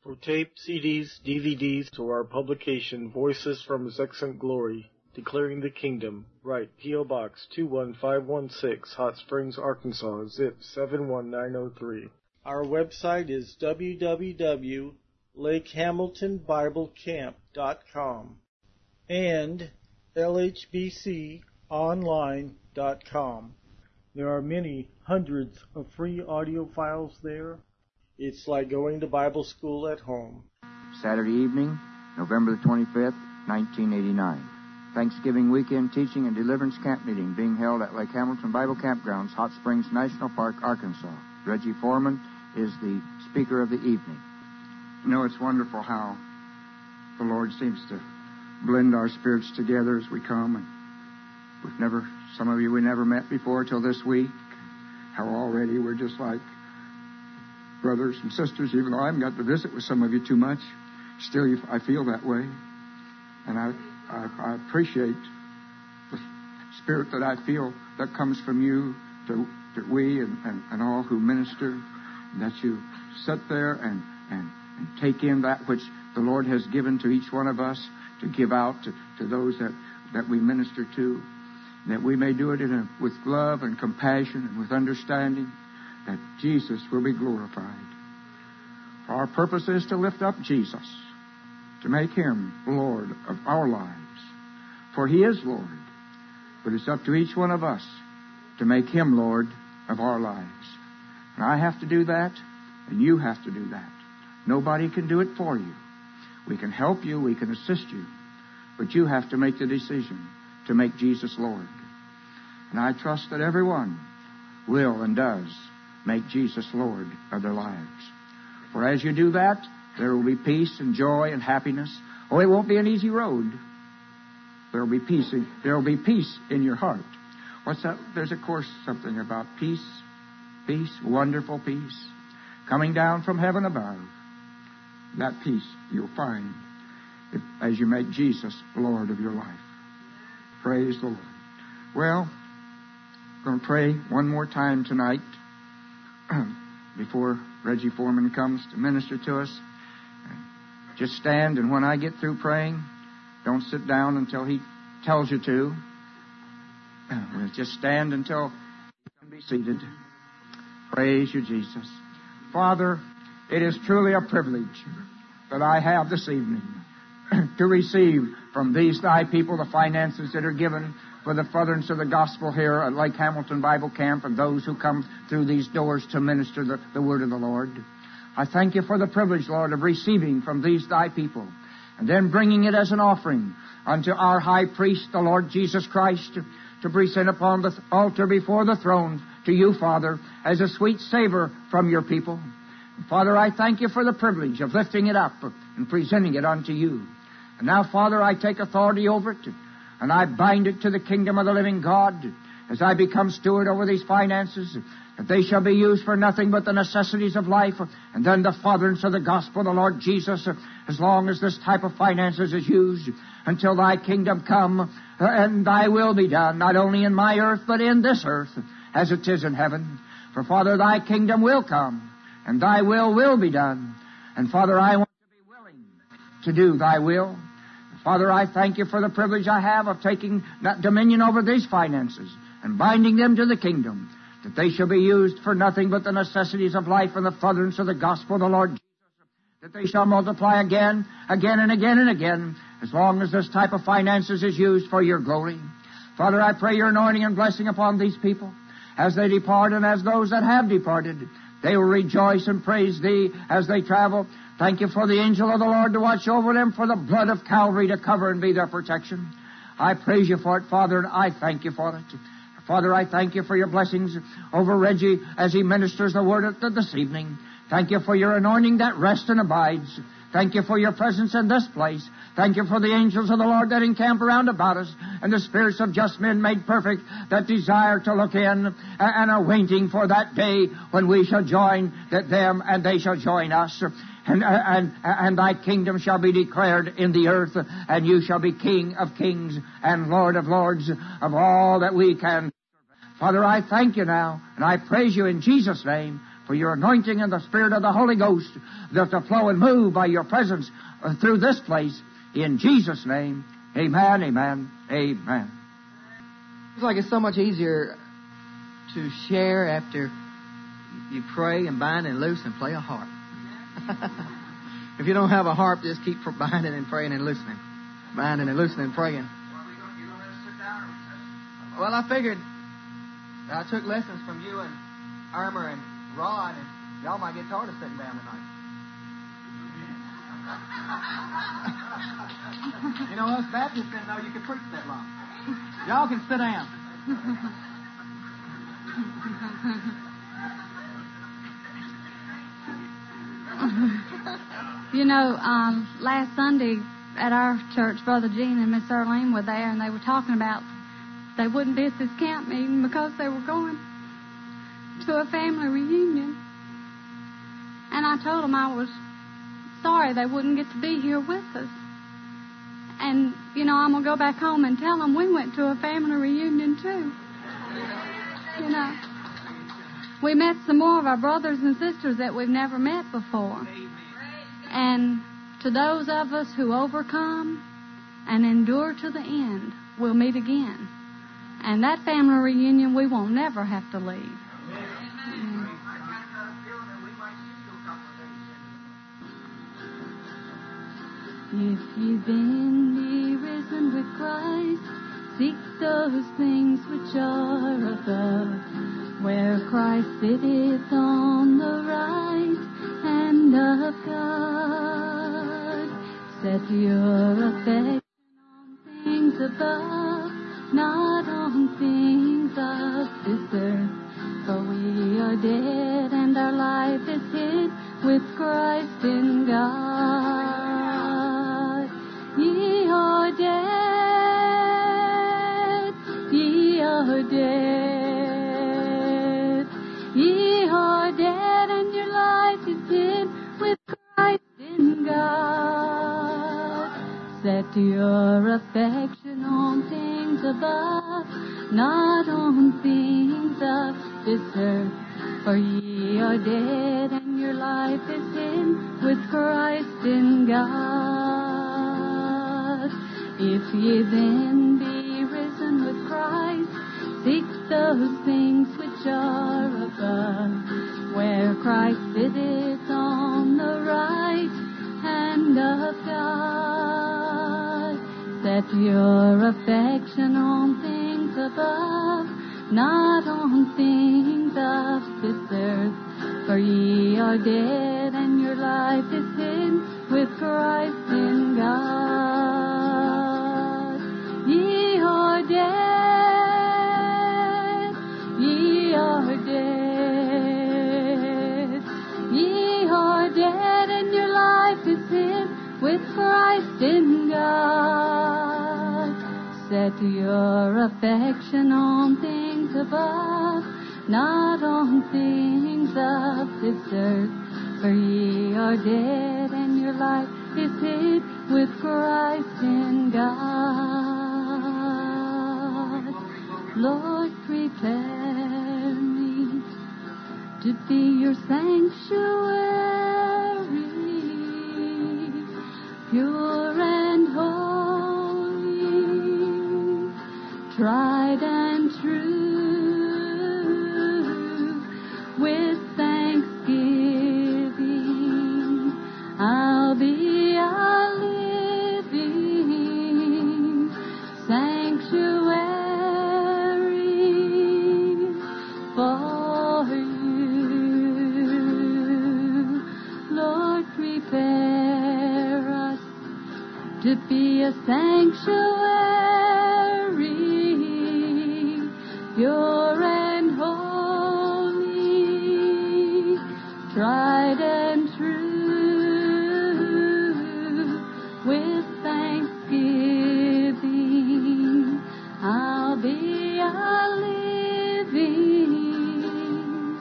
For tape, CDs, DVDs, or our publication, Voices from His Excellent Glory, Declaring the Kingdom, write P.O. Box 21516, Hot Springs, Arkansas, zip 71903. Our website is www.lakehamiltonbiblecamp.com and lhbconline.com. There are many hundreds of free audio files there. It's like going to Bible school at home. Saturday evening, November the 25th, 1989. Thanksgiving weekend teaching and deliverance camp meeting being held at Lake Hamilton Bible Campgrounds, Hot Springs National Park, Arkansas. Reggie Foreman is the speaker of the evening. You know, it's wonderful how the Lord seems to blend our spirits together as we come. And some of you we never met before till this week. How already we're just like brothers and sisters, even though I haven't got to visit with some of you too much. Still, I feel that way. And I appreciate the spirit that I feel that comes from you to we and all who minister, that you sit there and take in that which the Lord has given to each one of us to give out to those that we minister to, that we may do it with love and compassion and with understanding, that Jesus will be glorified. For our purpose is to lift up Jesus, to make Him Lord of our lives. For He is Lord, but it's up to each one of us to make Him Lord of our lives. And I have to do that, and you have to do that. Nobody can do it for you. We can help you, we can assist you, but you have to make the decision to make Jesus Lord. And I trust that everyone will and does make Jesus Lord of their lives. For as you do that, there will be peace and joy and happiness. Oh, it won't be an easy road. There will be peace in your heart. What's that? There's, of course, something about peace, wonderful peace, coming down from heaven above. That peace you'll find as you make Jesus Lord of your life. Praise the Lord. Well, I'm going to pray one more time tonight before Reggie Foreman comes to minister to us. Just stand, and when I get through praying, don't sit down until he tells you to. Just stand until you can be seated. Praise you, Jesus. Father, it is truly a privilege that I have this evening to receive from these thy people the finances that are given for the furtherance of the gospel here at Lake Hamilton Bible Camp and those who come through these doors to minister the word of the Lord. I thank you for the privilege, Lord, of receiving from these thy people and then bringing it as an offering unto our high priest, the Lord Jesus Christ, to present upon the altar before the throne to you, Father, as a sweet savor from your people. Father, I thank you for the privilege of lifting it up and presenting it unto you. And now, Father, I take authority over it, and I bind it to the kingdom of the living God as I become steward over these finances, that they shall be used for nothing but the necessities of life, and then the furtherance of the gospel of the Lord Jesus, as long as this type of finances is used, until thy kingdom come, and thy will be done, not only in my earth, but in this earth, as it is in heaven. For, Father, thy kingdom will come, and thy will be done. And, Father, I want to be willing to do thy will. Father, I thank you for the privilege I have of taking dominion over these finances and binding them to the kingdom, that they shall be used for nothing but the necessities of life and the furtherance of the gospel of the Lord Jesus, that they shall multiply again, and again, as long as this type of finances is used for your glory. Father, I pray your anointing and blessing upon these people as they depart, and as those that have departed, they will rejoice and praise thee as they travel. Thank you for the angel of the Lord to watch over them, for the blood of Calvary to cover and be their protection. I praise you for it, Father, and I thank you for it. Father, I thank you for your blessings over Reggie as he ministers the word this evening. Thank you for your anointing that rests and abides. Thank you for your presence in this place. Thank you for the angels of the Lord that encamp around about us, and the spirits of just men made perfect that desire to look in and are waiting for that day when we shall join them and they shall join us. And thy kingdom shall be declared in the earth, and you shall be King of kings and Lord of lords of all that we can. Father, I thank you now, and I praise you in Jesus' name for your anointing and the Spirit of the Holy Ghost to flow and move by your presence through this place. In Jesus' name, amen, amen, amen. It's like it's so much easier to share after you pray and bind and loose and play a harp. If you don't have a harp, just keep binding and praying and loosening. Binding and loosening and praying. Well, I figured I took lessons from you and Irma and Rod, and y'all might get tired of sitting down tonight. You know, us Baptists didn't know you could preach that long. Y'all can sit down. You know, last Sunday at our church, Brother Gene and Miss Earlene were there, and they were talking about they wouldn't be at this camp meeting because they were going to a family reunion. And I told them I was sorry they wouldn't get to be here with us. And, you know, I'm going to go back home and tell them we went to a family reunion, too. You know, we met some more of our brothers and sisters that we've never met before. And to those of us who overcome and endure to the end, we'll meet again. And that family reunion we won't never have to leave. If you've been be risen with Christ, seek those things which are above, where Christ sitteth on the right hand of God. Set your affection on things above, not on things of this earth. For we are dead and our life is hid with Christ in God. Ye are dead, ye are dead, ye are dead, and your life is hid with Christ in God. Set your affection on things above, not on things of this earth. For ye are dead, and your life is hid with Christ in God. If ye then be risen with Christ, seek those things which are above, where Christ sitteth on the right hand of God. Set your affection on things above, not on things of this earth. For ye are dead, and your life is hid with Christ in God. Ye are dead, ye are dead, ye are dead, and your life is hid with Christ in God. Set your affection on things above, not on things of this earth. For ye are dead, and your life is hid with Christ in God. Lord, prepare me to be your sanctuary, pure and holy, tried and true. With thanksgiving, I'll be a living sanctuary for you. Lord, prepare us to be a sanctuary, pure and holy, tried and true. With thanksgiving, I'll be a living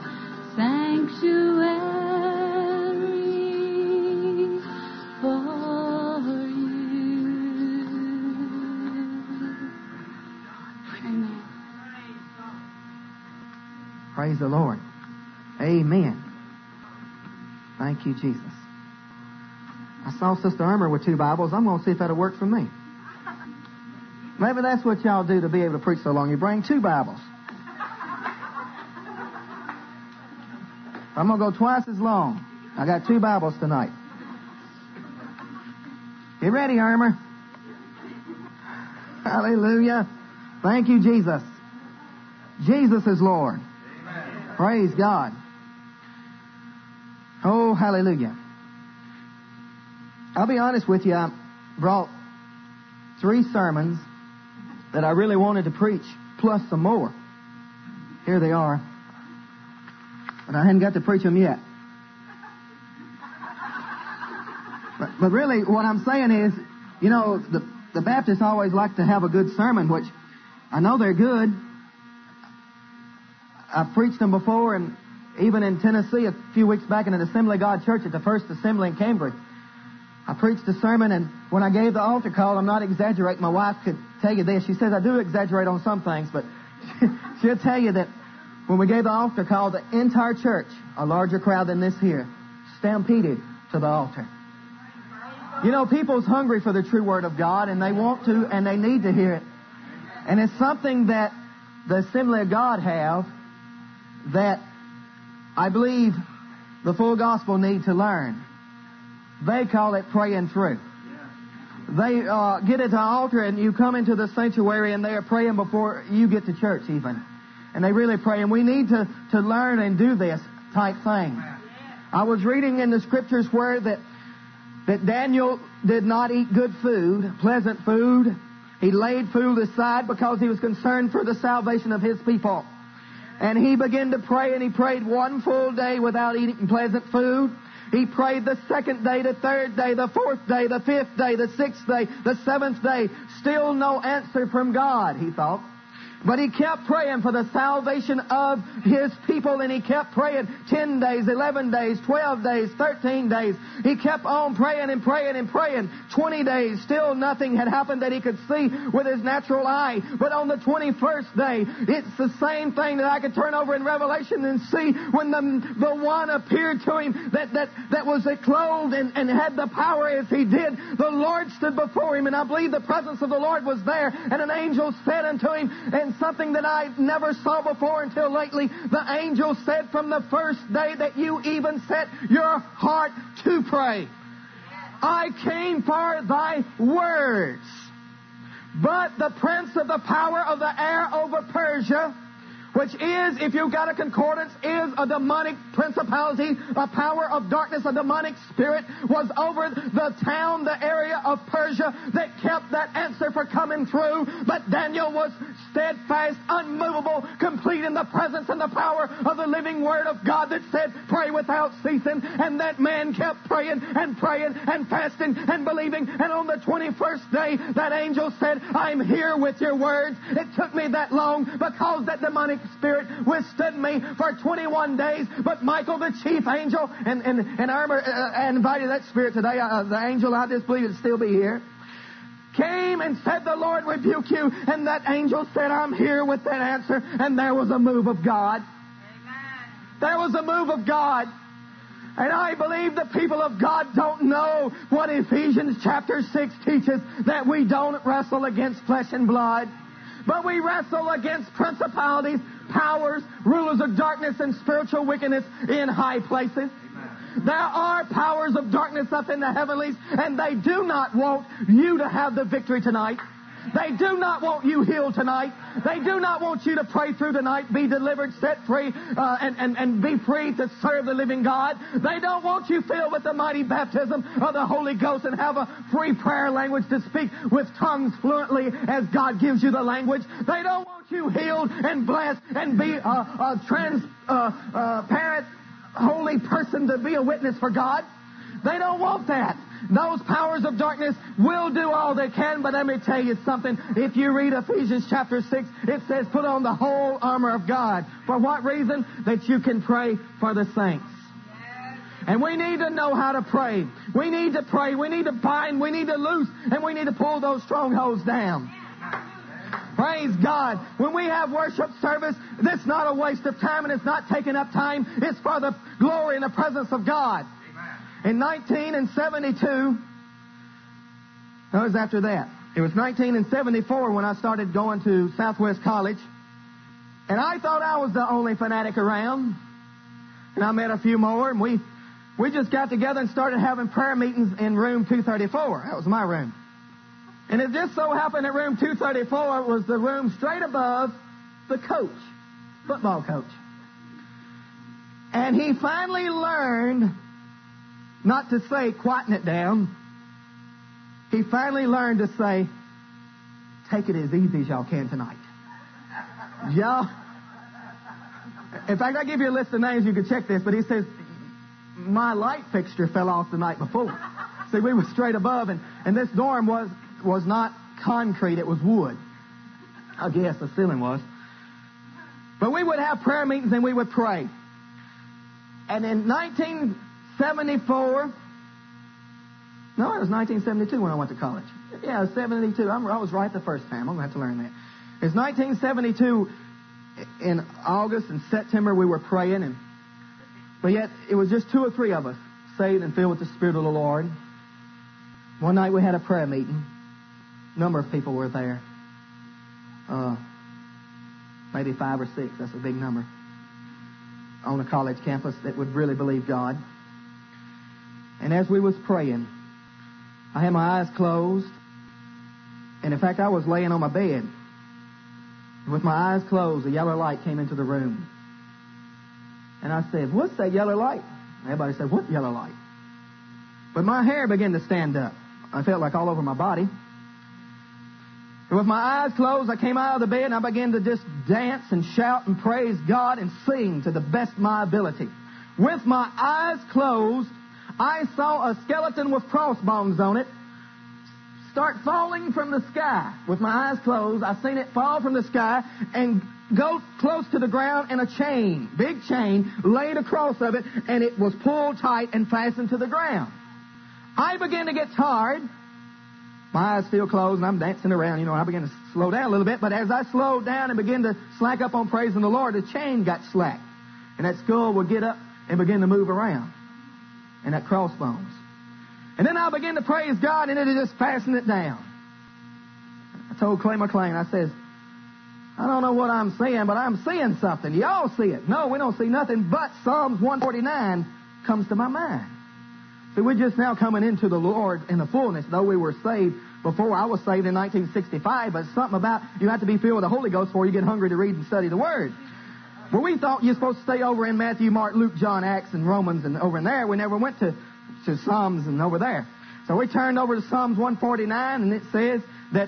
sanctuary for you. Amen. Praise the Lord. Amen. Thank you, Jesus. I saw Sister Irma with 2 Bibles. I'm going to see if that'll work for me. Maybe that's what y'all do to be able to preach so long. You bring 2 Bibles. I'm going to go twice as long. I got 2 Bibles tonight. You ready, Irma? Hallelujah. Thank you, Jesus. Jesus is Lord. Amen. Praise God. Oh, hallelujah. I'll be honest with you. I brought 3 sermons that I really wanted to preach, plus some more. Here they are. But I hadn't got to preach them yet. But really, what I'm saying is, you know, the Baptists always like to have a good sermon, which I know they're good. I've preached them before, and even in Tennessee a few weeks back in an Assembly of God church at the First Assembly in Cambridge. I preached a sermon, and when I gave the altar call, I'm not exaggerating. My wife could tell you this. She says I do exaggerate on some things, but she'll tell you that when we gave the altar call, the entire church, a larger crowd than this here, stampeded to the altar. You know, people's hungry for the true Word of God, and they want to, and they need to hear it. And it's something that the Assembly of God have that I believe the full gospel need to learn. They call it praying through. They get at the altar, and you come into the sanctuary, and they are praying before you get to church even. And they really pray. And we need to learn and do this type thing. I was reading in the Scriptures where that Daniel did not eat good food, pleasant food. He laid food aside because he was concerned for the salvation of his people. And he began to pray, and he prayed 1 full day without eating pleasant food. He prayed the 2nd day, the 3rd day, the 4th day, the 5th day, the 6th day, the 7th day. Still no answer from God, he thought. But he kept praying for the salvation of his people, and he kept praying 10 days, 11 days, 12 days, 13 days. He kept on praying and praying and praying. 20 days, still nothing had happened that he could see with his natural eye. But on the 21st day, it's the same thing that I could turn over in Revelation and see when the one appeared to him that was clothed and had the power as he did. The Lord stood before him, and I believe the presence of the Lord was there, and an angel said unto him, and something that I never saw before until lately. The angel said, from the first day that you even set your heart to pray, I came for thy words. But the prince of the power of the air over Persia, which is, if you've got a concordance, is a demonic principality, a power of darkness, a demonic spirit, was over the town, the area of Persia that kept that answer for coming through. But Daniel was steadfast, unmovable, complete in the presence and the power of the living Word of God that said, pray without ceasing. And that man kept praying and praying and fasting and believing. And on the 21st day, that angel said, I'm here with your words. It took me that long because that demonic spirit withstood me for 21 days. But Michael, the chief angel, and Irma invited that spirit today. The angel, I just believe, would still be here. Came and said, the Lord rebuke you. And that angel said, I'm here with that answer. And there was a move of God. Amen. There was a move of God. And I believe the people of God don't know what Ephesians chapter 6 teaches, that we don't wrestle against flesh and blood, but we wrestle against principalities, powers, rulers of darkness, and spiritual wickedness in high places. Amen. There are powers of darkness up in the heavenlies, and they do not want you to have the victory tonight. They do not want you healed tonight. They do not want you to pray through tonight, be delivered, set free, and be free to serve the living God. They don't want you filled with the mighty baptism of the Holy Ghost and have a free prayer language to speak with tongues fluently as God gives you the language. They don't want you healed and blessed and be a transparent, holy person to be a witness for God. They don't want that. Those powers of darkness will do all they can, but let me tell you something. If you read Ephesians chapter 6, it says, put on the whole armor of God. For what reason? That you can pray for the saints. And we need to know how to pray. We need to pray. We need to bind. We need to loose. And we need to pull those strongholds down. Praise God. When we have worship service, that's not a waste of time, and it's not taking up time. It's for the glory and the presence of God. In 1972, no, it was after that. It was 1974 when I started going to Southwest College. And I thought I was the only fanatic around. And I met a few more, and we just got together and started having prayer meetings in room 234. That was my room. And it just so happened that room 234 was the room straight above the coach, football coach. And he finally learned not to say, quieten it down. He finally learned to say, take it as easy as y'all can tonight. Y'all. In fact, I'll give you a list of names. You can check this. But he says, my light fixture fell off the night before. See, we were straight above, and this dorm was not concrete. It was wood. I guess the ceiling was. But we would have prayer meetings and we would pray. And in 1974, no, it was 1972 when I went to college. Yeah, it was 72. I was right the first time. I'm going to have to learn that. It's 1972. In August and September, we were praying, but yet it was just 2 or 3 of us saved and filled with the Spirit of the Lord. One night we had a prayer meeting. A number of people were there. Maybe 5 or 6. That's a big number. On a college campus that would really believe God. And as we was praying, I had my eyes closed. And in fact, I was laying on my bed. With my eyes closed, a yellow light came into the room. And I said, what's that yellow light? Everybody said, what yellow light? But my hair began to stand up. I felt like all over my body. And with my eyes closed, I came out of the bed and I began to just dance and shout and praise God and sing to the best of my ability. With my eyes closed, I saw a skeleton with crossbones on it start falling from the sky. With my eyes closed, I seen it fall from the sky and go close to the ground, and a chain, big chain, laid across of it, and it was pulled tight and fastened to the ground. I began to get tired. My eyes still closed, and I'm dancing around. You know, I began to slow down a little bit, but as I slowed down and began to slack up on praising the Lord, the chain got slack, and that skull would get up and begin to move around, and that crossbones. And then I began to praise God, and it just fastened it down. I told Clay McLean, I says, I don't know what I'm seeing, but I'm seeing something. Y'all see it. No, we don't see nothing, but Psalms 149 comes to my mind. See, we're just now coming into the Lord in the fullness, though we were saved before. I was saved in 1965, but something about you have to be filled with the Holy Ghost before you get hungry to read and study the Word. Well, we thought you're supposed to stay over in Matthew, Mark, Luke, John, Acts, and Romans, and over in there. We never went to Psalms and over there. So we turned over to Psalms 149, and it says that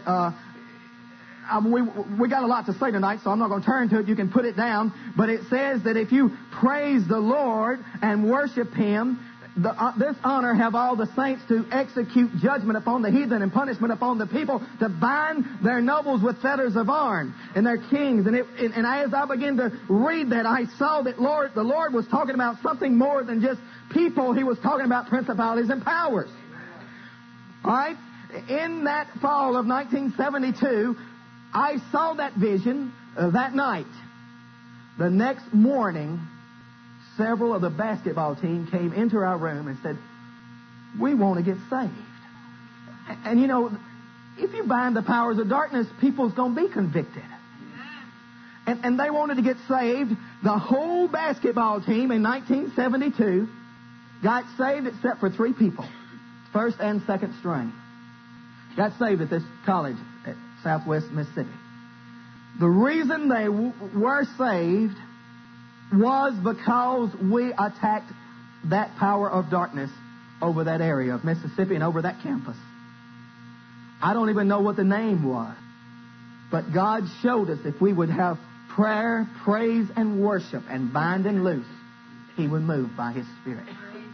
we got a lot to say tonight, so I'm not going to turn to it. You can put it down. But it says that if you praise the Lord and worship Him, this honor have all the saints to execute judgment upon the heathen and punishment upon the people, to bind their nobles with fetters of iron and their kings. And as I began to read that, I saw that the Lord was talking about something more than just people. He was talking about principalities and powers. All right? In that fall of 1972, I saw that vision that night. The next morning, several of the basketball team came into our room and said, we want to get saved. And you know, if you bind the powers of darkness, people's going to be convicted. And they wanted to get saved. The whole basketball team in 1972 got saved except for 3 people. First and second string. Got saved at this college at Southwest Mississippi. The reason they were saved was because we attacked that power of darkness over that area of Mississippi and over that campus. I don't even know what the name was. But God showed us if we would have prayer, praise, and worship and bind and loose, He would move by His Spirit.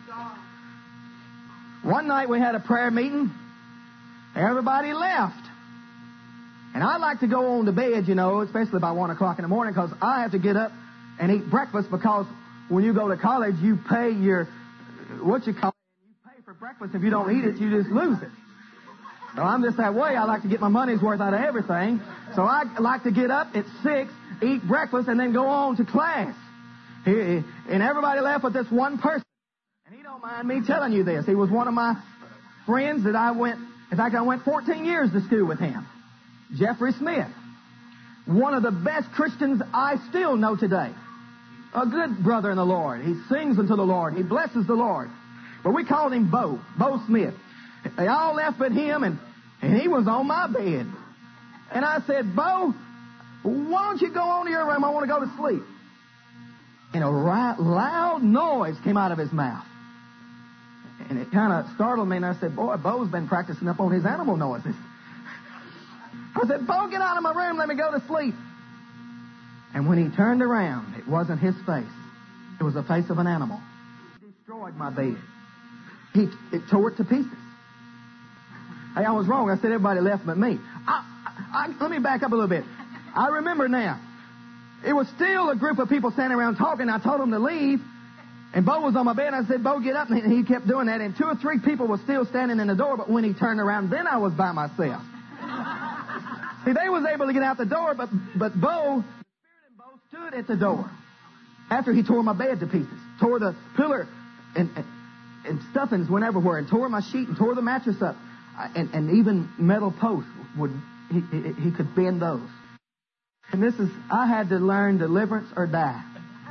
One night we had a prayer meeting. Everybody left. And I like to go on to bed, you know, especially by 1 o'clock in the morning, because I have to get up and eat breakfast, because when you go to college, you pay you pay for breakfast. If you don't eat it, you just lose it. So I'm just that way. I like to get my money's worth out of everything. So I like to get up at 6, eat breakfast, and then go on to class. And everybody left with this one person. And he don't mind me telling you this. He was one of my friends that I went 14 years to school with him. Jeffrey Smith. One of the best Christians I still know today. A good brother in the Lord. He sings unto the Lord. He blesses the Lord. But we called him Bo Smith. They all left but him, and he was on my bed. And I said, Bo, why don't you go on to your room? I want to go to sleep. And a loud noise came out of his mouth. And it kind of startled me, and I said, boy, Bo's been practicing up on his animal noises. I said, Bo, get out of my room, let me go to sleep. And when he turned around, it wasn't his face. It was the face of an animal. He destroyed my bed. It tore it to pieces. Hey, I was wrong. I said everybody left but me. Let me back up a little bit. I remember now. It was still a group of people standing around talking. I told them to leave. And Bo was on my bed. I said, Bo, get up. And he kept doing that. And 2 or 3 people were still standing in the door. But when he turned around, then I was by myself. See, they was able to get out the door. But Bo, the Spirit in Bo stood at the door. After he tore my bed to pieces. Tore the pillar and stuffings went everywhere. And tore my sheet and tore the mattress up. And even metal posts he could bend those. And I had to learn deliverance or die.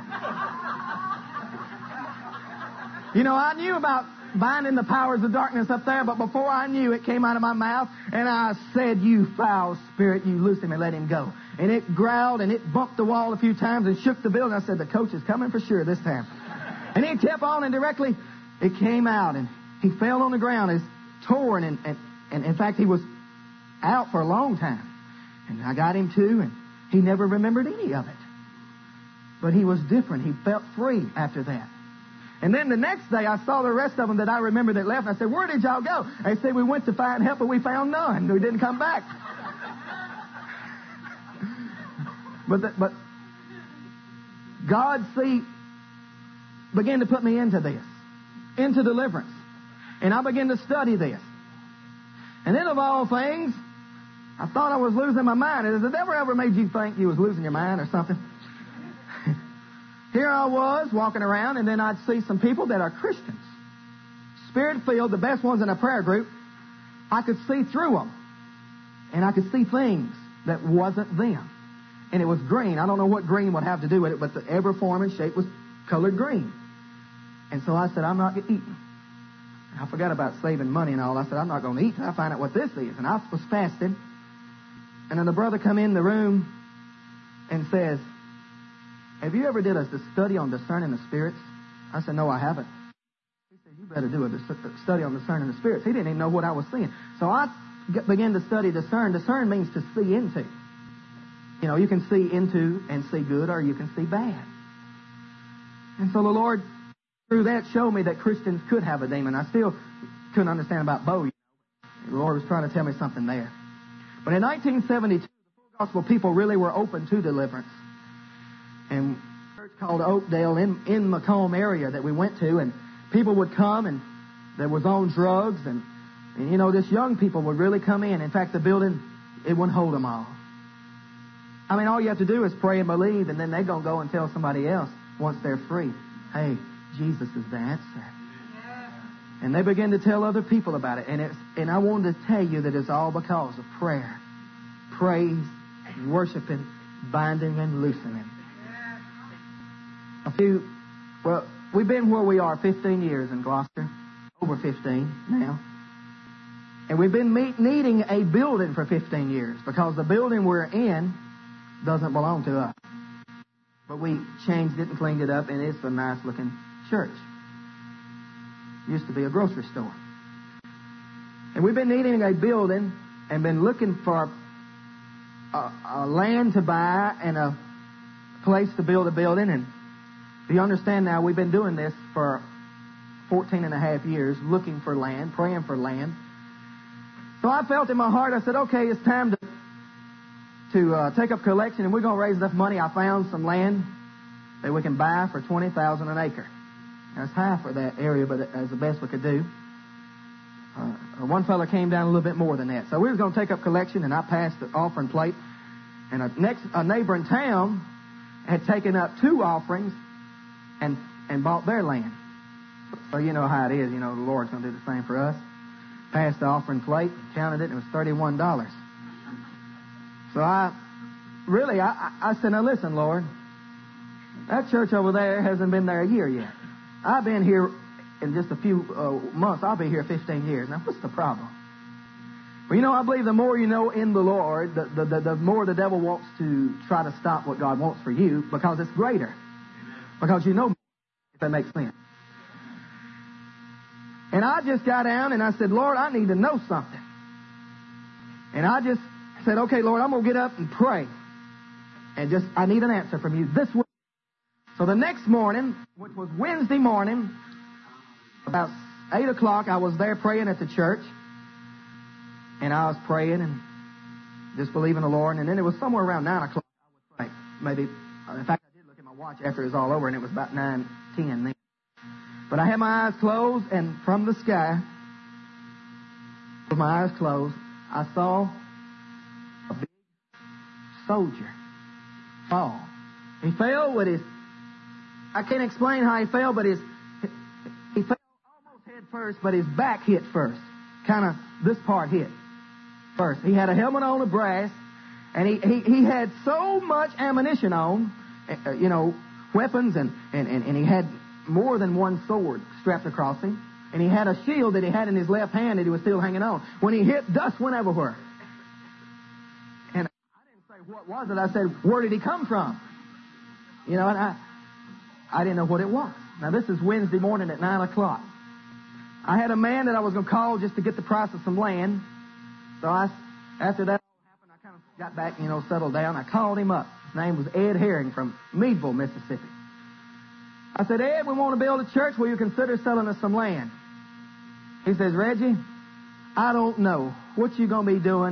You know, I knew about binding the powers of darkness up there, but before I knew, it came out of my mouth, and I said, you foul spirit, you loose him and let him go. And it growled, and it bumped the wall a few times and shook the building. I said, the coach is coming for sure this time. And he kept on, and directly it came out, and he fell on the ground. It's torn, and in fact, he was out for a long time. And I got him too, and he never remembered any of it. But he was different. He felt free after that. And then the next day, I saw the rest of them that I remember that left. I said, where did y'all go? They said, we went to find help, but we found none. We didn't come back. But God, began to put me into this, into deliverance. And I began to study this. And then of all things, I thought I was losing my mind. Has the devil ever made you think you was losing your mind or something? Here I was walking around, and then I'd see some people that are Christians. Spirit-filled, the best ones in a prayer group. I could see through them. And I could see things that wasn't them. And it was green. I don't know what green would have to do with it, but every form and shape was colored green. And so I said, I'm not eating. I forgot about saving money and all. I said, I'm not going to eat till I find out what this is. And I was fasting. And then the brother come in the room and says, have you ever did a study on discerning the spirits? I said, no, I haven't. He said, you better do a study on discerning the spirits. He didn't even know what I was seeing. So I began to study discern. Discern means to see into. You know, you can see into and see good, or you can see bad. And so the Lord, through that, showed me that Christians could have a demon. I still couldn't understand about Bo. The Lord was trying to tell me something there. But in 1972, the full gospel people really were open to deliverance. And a church called Oakdale in Macomb area that we went to, and people would come, and they was on drugs, and you know, this young people would really come in. In fact, the building, it wouldn't hold them all. I mean, all you have to do is pray and believe, and then they're going to go and tell somebody else once they're free, hey, Jesus is the answer. And they begin to tell other people about it. And I wanted to tell you that it's all because of prayer, praise, worshiping, binding, and loosening. We've been where we are 15 years in Gloucester, over 15 now. And we've been needing a building for 15 years because the building we're in doesn't belong to us. But we changed it and cleaned it up, and it's a nice looking church. It used to be a grocery store. And we've been needing a building and been looking for a land to buy and a place to build a building. And you understand now, we've been doing this for 14 and a half years, looking for land, praying for land. So I felt in my heart, I said, okay, it's time to take up collection, and we're going to raise enough money. I found some land that we can buy for $20,000 an acre. That's half of that area, but that's the best we could do. One fellow came down a little bit more than that. So we were going to take up collection, and I passed the offering plate. And a neighboring town had taken up 2 offerings and bought their land So you know how it is. You know the Lord's going to do the same for us. Passed the offering plate, counted it, and it was $31. So I said, now listen, Lord, that church over there hasn't been there a year yet. I've been here in just a few months. I'll be here 15 years. Now, what's the problem? Well, you know, I believe the more you know in the Lord, the more the devil wants to try to stop what God wants for you, because it's greater. Because you know more, if that makes sense. And I just got down and I said, Lord, I need to know something. And I just said, okay, Lord, I'm going to get up and pray. And I need an answer from you this week. So the next morning, which was Wednesday morning, about 8 o'clock, I was there praying at the church. And I was praying and just believing the Lord. And then it was somewhere around 9 o'clock, I would pray. Maybe, in fact, I did look at my watch after it was all over, and it was about 9:10 then. But I had my eyes closed, and from the sky, with my eyes closed, I saw a big soldier fall. He fell with his, I can't explain how he fell, but he fell almost head first, but his back hit first. Kind of, this part hit first. He had a helmet on of brass, and he had so much ammunition on, weapons, and he had more than one sword strapped across him. And he had a shield that he had in his left hand that he was still hanging on. When he hit, dust went everywhere. And I didn't say, what was it? I said, where did he come from? You know, and I didn't know what it was. Now, this is Wednesday morning at 9 o'clock. I had a man that I was going to call just to get the price of some land. So after that all happened, I kind of got back, settled down. I called him up. His name was Ed Herring from Meadville, Mississippi. I said, Ed, we want to build a church. Will you consider selling us some land? He says, Reggie, I don't know what you're going to be doing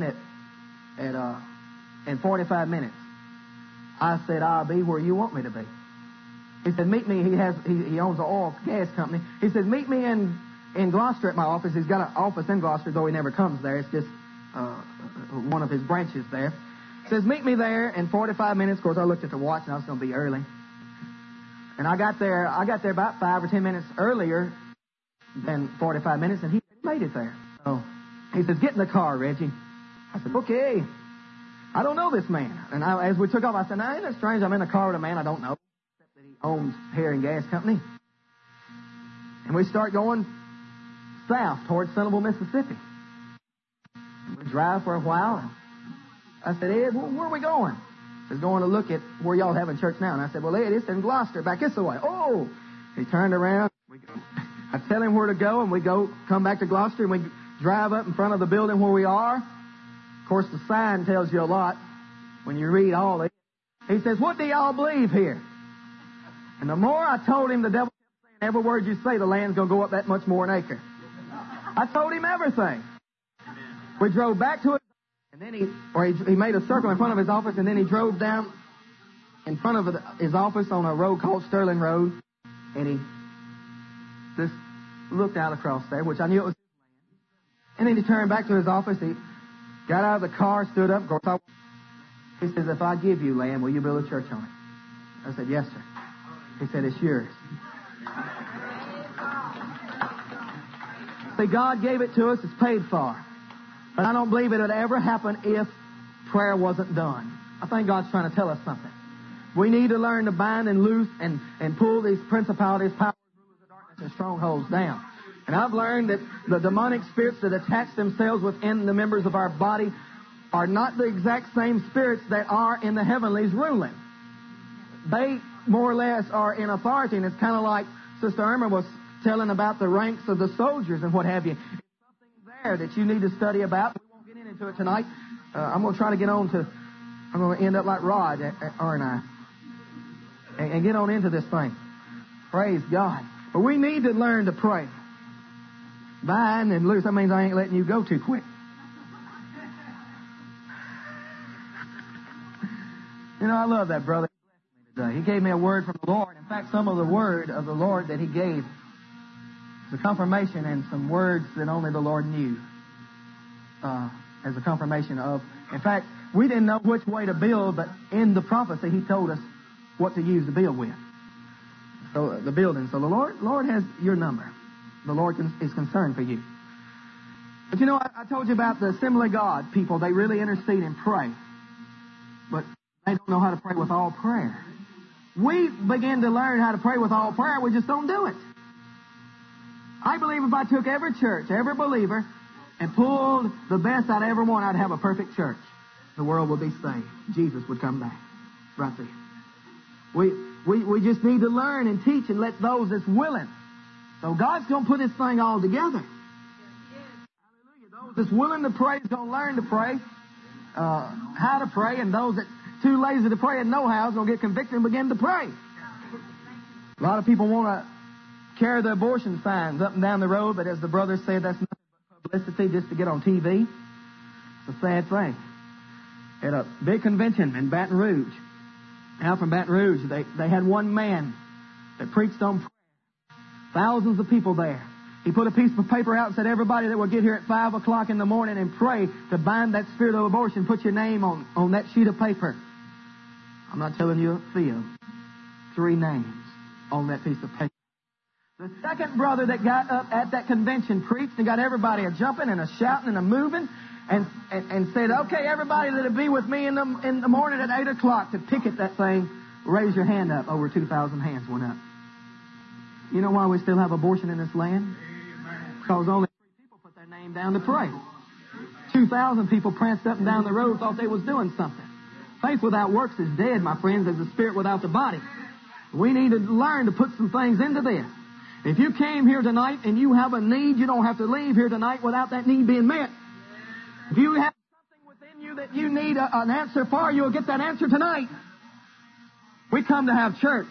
in 45 minutes. I said, I'll be where you want me to be. He said, meet me. He owns an oil gas company. He said, meet me in Gloucester at my office. He's got an office in Gloucester, though he never comes there. It's just one of his branches there. He says, meet me there in 45 minutes. Of course, I looked at the watch, and I was going to be early. And I got there about 5 or 10 minutes earlier than 45 minutes, and he made it there. So he says, get in the car, Reggie. I said, okay. I don't know this man. And as we took off, I said, ain't that strange? I'm in a car with a man I don't know, except that he owns Herring Gas Company. And we start going south towards Centerville, Mississippi. We drive for a while. I said, Ed, where are we going? He's going to look at where y'all having church now. And I said, well, Ed, it's in Gloucester, back this way. Oh! He turned around. I tell him where to go, and we come back to Gloucester, and we drive up in front of the building where we are. Of course, the sign tells you a lot when you read all of it. He says, what do y'all believe here? And the more I told him, the devil kept saying, every word you say, the land's going to go up that much more an acre. I told him everything. We drove back to it. And then he made a circle in front of his office, and then he drove down in front of his office on a road called Sterling Road, and he just looked out across there, which I knew it was his land. And then he turned back to his office. He got out of the car, stood up. He says, if I give you land, will you build a church on it? I said, yes, sir. He said, it's yours. See, God gave it to us. It's paid for. But I don't believe it would ever happen if prayer wasn't done. I think God's trying to tell us something. We need to learn to bind and loose and pull these principalities, powers, rulers of darkness, and strongholds down. And I've learned that the demonic spirits that attach themselves within the members of our body are not the exact same spirits that are in the heavenlies ruling. They more or less are in authority, and it's kind of like Sister Irma was telling about the ranks of the soldiers and what have you. That you need to study about. We won't get into it tonight. I'm going to try to get on to, I'm going to end up like Rod, aren't I? And get on into this thing. Praise God. But we need to learn to pray. Bind and loose. That means I ain't letting you go too quick. I love that brother. He gave me a word from the Lord. In fact, some of the word of the Lord that he gave, the confirmation and some words that only the Lord knew as a confirmation of. In fact, we didn't know which way to build, but in the prophecy, he told us what to use to build with. So the building. So the Lord has your number. The Lord is concerned for you. But you know, I told you about the Assembly of God people. They really intercede and pray. But they don't know how to pray with all prayer. We begin to learn how to pray with all prayer. We just don't do it. I believe if I took every church, every believer, and pulled the best out of everyone, I'd have a perfect church. The world would be saved. Jesus would come back. Right there. We just need to learn and teach and let those that's willing. So God's going to put this thing all together. Hallelujah. Those that's willing to pray is going to learn to pray, how to pray, and those that too lazy to pray and know how is going to get convicted and begin to pray. A lot of people want to carry the abortion signs up and down the road, but as the brother said, that's nothing but publicity just to get on TV. It's a sad thing. At a big convention in Baton Rouge, out from Baton Rouge, they had one man that preached on prayer. Thousands of people there. He put a piece of paper out and said, everybody that will get here at 5 o'clock in the morning and pray to bind that spirit of abortion, put your name on that sheet of paper. I'm not telling you a field. 3 names on that piece of paper. The second brother that got up at that convention preached and got everybody a jumping and a shouting and a moving and said, okay, everybody that'll be with me in the morning at 8 o'clock to picket that thing, raise your hand up. Over 2,000 hands went up. You know why we still have abortion in this land? Because only 3 people put their name down to pray. 2,000 people pranced up and down the road, thought they was doing something. Faith without works is dead, my friends, as the spirit without the body. We need to learn to put some things into this. If you came here tonight and you have a need, you don't have to leave here tonight without that need being met. If you have something within you that you need an answer for, you'll get that answer tonight. We come to have church.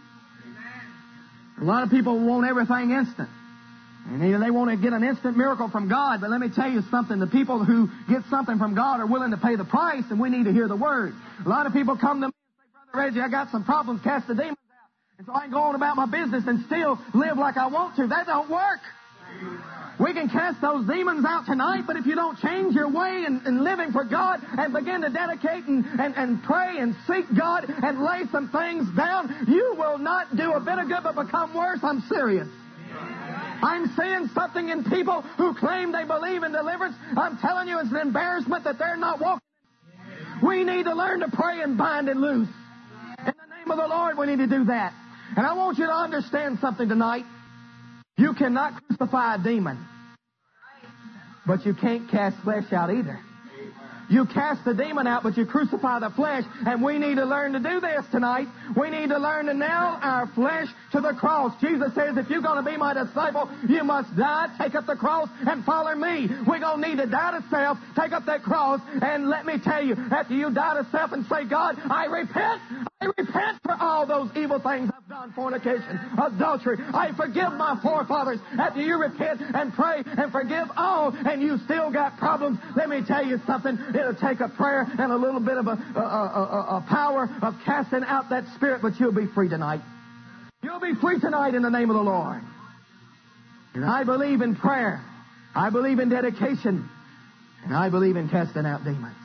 A lot of people want everything instant. And they want to get an instant miracle from God. But let me tell you something. The people who get something from God are willing to pay the price, and we need to hear the word. A lot of people come to me and say, Brother Reggie, I got some problems, cast the demons out. And so I can go on about my business and still live like I want to. That don't work. We can cast those demons out tonight, but if you don't change your way in living for God and begin to dedicate and pray and seek God and lay some things down, you will not do a bit of good but become worse. I'm serious. I'm seeing something in people who claim they believe in deliverance. I'm telling you, it's an embarrassment that they're not walking. We need to learn to pray and bind and loose. In the name of the Lord, we need to do that. And I want you to understand something tonight. You cannot crucify a demon, but you can't cast flesh out either. You cast the demon out, but you crucify the flesh. And we need to learn to do this tonight. We need to learn to nail our flesh to the cross. Jesus says, if you're going to be my disciple, you must die, take up the cross, and follow me. We're going to need to die to self, take up that cross, and let me tell you, after you die to self and say, God, I repent for all those evil things I've done, fornication, adultery. I forgive my forefathers. After you repent and pray and forgive all, and you still got problems, let me tell you something. It'll take a prayer and a little bit of a power of casting out that spirit, but you'll be free tonight. You'll be free tonight in the name of the Lord. And I believe in prayer. I believe in dedication. And I believe in casting out demons.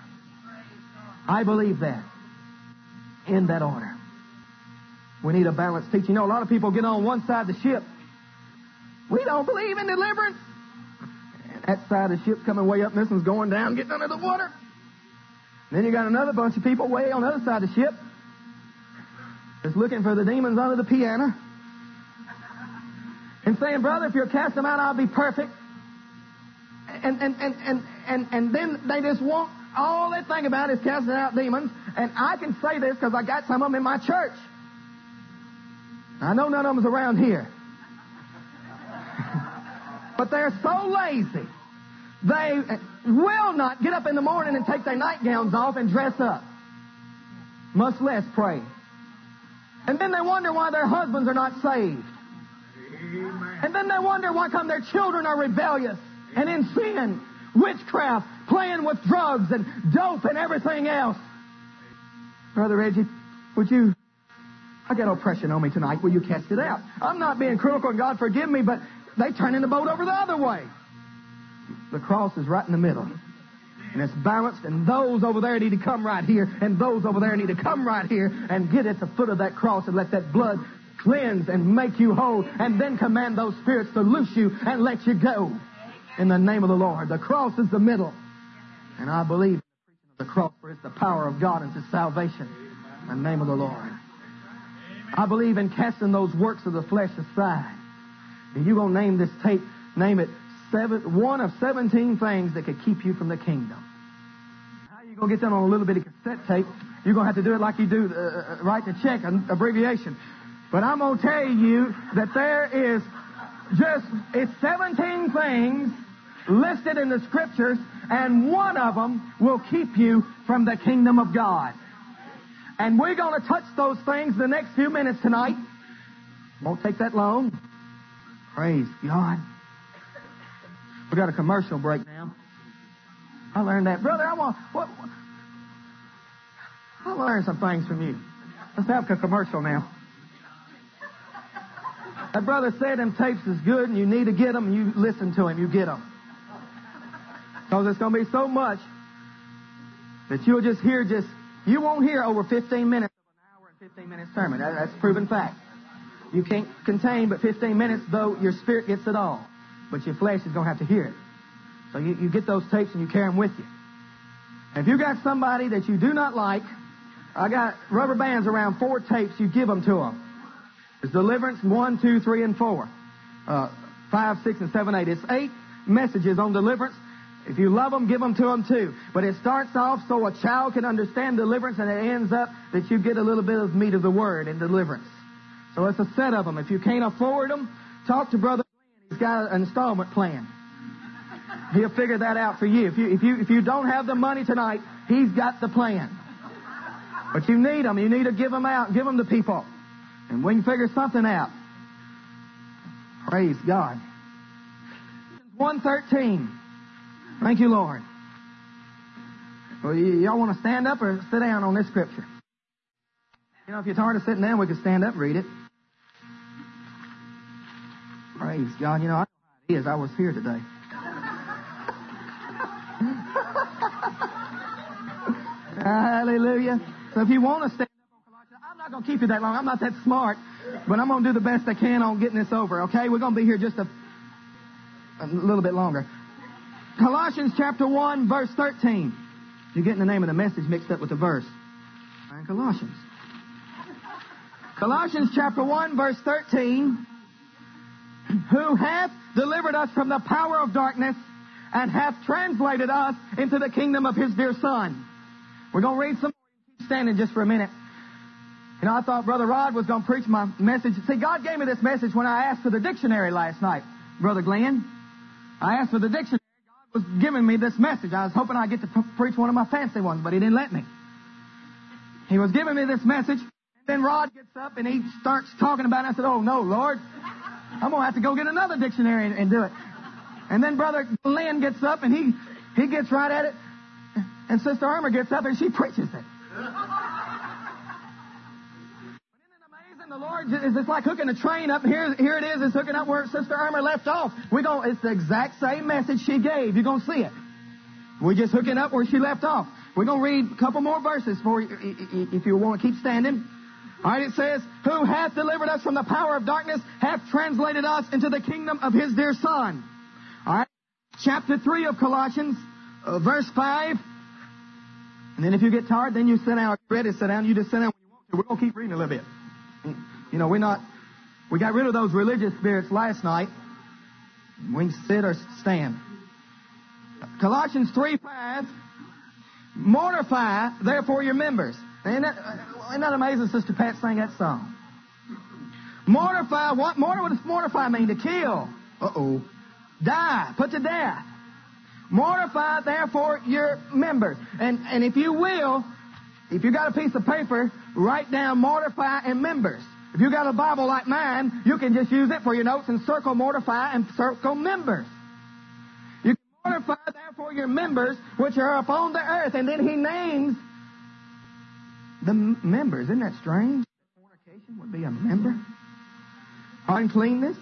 I believe that. In that order. We need a balanced teaching. You know, a lot of people get on one side of the ship. We don't believe in deliverance. And that side of the ship's coming way up, and this one's going down, getting under the water. And then you got another bunch of people way on the other side of the ship that's looking for the demons under the piano and saying, brother, if you'll cast them out, I'll be perfect. And then they just want, all they think about is casting out demons. And I can say this because I got some of them in my church. I know none of them's around here. But they're so lazy, they will not get up in the morning and take their nightgowns off and dress up, much less pray. And then they wonder why their husbands are not saved. Amen. And then they wonder why come their children are rebellious and in sin, witchcraft, playing with drugs and dope and everything else. Brother Reggie, I got oppression on me tonight. Will you cast it out? I'm not being critical, and God forgive me, but they turn in the boat over the other way. The cross is right in the middle. And it's balanced, and those over there need to come right here, and those over there need to come right here and get at the foot of that cross and let that blood cleanse and make you whole, and then command those spirits to loose you and let you go. In the name of the Lord. The cross is the middle. And I believe in the preaching of the cross, for it's the power of God and it's salvation. In the name of the Lord. I believe in casting those works of the flesh aside. And you're going to name this tape, name it one of 17 things that could keep you from the kingdom. How are you going to get that on a little bitty cassette tape? You're going to have to do it like you do, write the check, an abbreviation. But I'm going to tell you that there is it's 17 things listed in the Scriptures, and one of them will keep you from the kingdom of God. And we're going to touch those things the next few minutes tonight. Won't take that long. Praise God. We got a commercial break now. I learned that. Brother, I learned some things from you. Let's have a commercial now. That brother said them tapes is good and you need to get them. You listen to him. You get them. Because it's going to be so much that you'll just hear you won't hear over 15 minutes of an hour and 15 minutes sermon. That's proven fact. You can't contain but 15 minutes, though your spirit gets it all. But your flesh is going to have to hear it. So you get those tapes and you carry them with you. And if you got somebody that you do not like, I got rubber bands around 4 tapes. You give them to them. It's Deliverance 1, 2, 3, and 4. 5, 6, and 7, 8. It's 8 messages on deliverance. If you love them, give them to them too. But it starts off so a child can understand deliverance, and it ends up that you get a little bit of meat of the word in deliverance. So it's a set of them. If you can't afford them, talk to Brother Glenn. He's got an installment plan. He'll figure that out for you. If you don't have the money tonight, he's got the plan. But you need them. You need to give them out. Give them to people. And we can figure something out. Praise God. 1:13. Thank you, Lord. Well, y'all want to stand up or sit down on this scripture? You know, if you're tired of sitting down, we can stand up and read it. Praise God. You know, I know how it is. I was here today. Hallelujah. So if you want to stand up on Colossians, I'm not going to keep you that long. I'm not that smart. But I'm going to do the best I can on getting this over, okay? We're going to be here just a little bit longer. Colossians chapter 1, verse 13. You're getting the name of the message mixed up with the verse. And Colossians. Colossians chapter 1, verse 13. Who hath delivered us from the power of darkness and hath translated us into the kingdom of his dear Son. We're going to read some more. Keep standing just for a minute. You know, I thought Brother Rod was going to preach my message. See, God gave me this message when I asked for the dictionary last night, Brother Glenn. I asked for the dictionary. God was giving me this message. I was hoping I'd get to preach one of my fancy ones, but he didn't let me. He was giving me this message, and then Rod gets up and he starts talking about it. I said, oh, no, Lord. I'm going to have to go get another dictionary and do it. And then Brother Glenn gets up and he gets right at it. And Sister Irma gets up and she preaches it. The Lord is just like hooking a train up. Here it is. It's hooking up where Sister Irma left off. It's the exact same message she gave. You're going to see it. We're just hooking up where she left off. We're going to read a couple more verses for you if you want to keep standing. All right, it says, who hath delivered us from the power of darkness, hath translated us into the kingdom of his dear Son. All right, chapter 3 of Colossians, verse 5. And then if you get tired, then you sit down. Ready to sit down, you just sit down when you want to. We're going to keep reading a little bit. You know, we got rid of those religious spirits last night. We can sit or stand. Colossians 3:5. Mortify, therefore, your members. Isn't that amazing, Sister Pat sang that song? Mortify, what does mortify mean? To kill. Uh-oh. Die, put to death. Mortify, therefore, your members. And if you will, if you got a piece of paper, write down mortify and members. If you got a Bible like mine, you can just use it for your notes and circle mortify and circle members. You can mortify, therefore, your members, which are upon the earth. And then he names the members. Isn't that strange? Fornication would be a member. Uncleanness,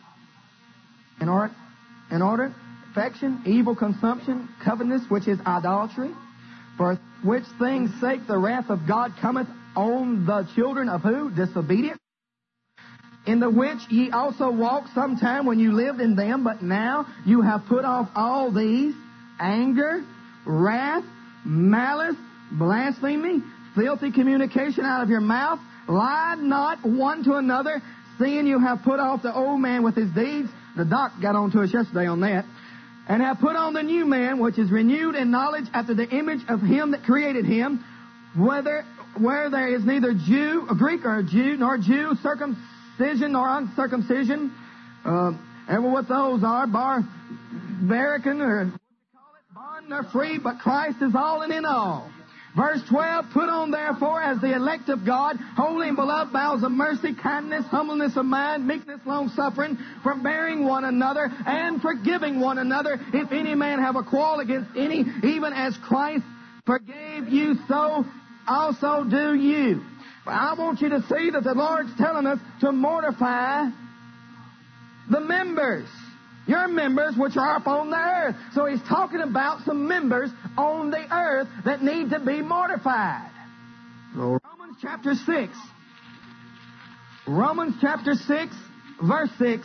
inordinate affection, evil consumption, covetousness, which is idolatry. For which things sake the wrath of God cometh on the children of who? Disobedience. in the which ye also walked sometime when you lived in them, but now you have put off all these: anger, wrath, malice, blasphemy, filthy communication out of your mouth. Lie not one to another, seeing you have put off the old man with his deeds. The doc got on to us yesterday on that. And have put on the new man, which is renewed in knowledge after the image of him that created him, where there is neither Jew, or Greek or Jew, nor Jew, circumcision nor uncircumcision, ever what those are, barbarican or what you call it, bond nor free, but Christ is all and in all. Verse 12, put on therefore as the elect of God, holy and beloved, bowels of mercy, kindness, humbleness of mind, meekness, long-suffering, forbearing one another, and forgiving one another. If any man have a quarrel against any, even as Christ forgave you, so also do you. But I want you to see that the Lord's telling us to mortify the members. Your members which are up on the earth. So He's talking about some members on the earth that need to be mortified. Romans chapter 6. Romans chapter 6, verse 6.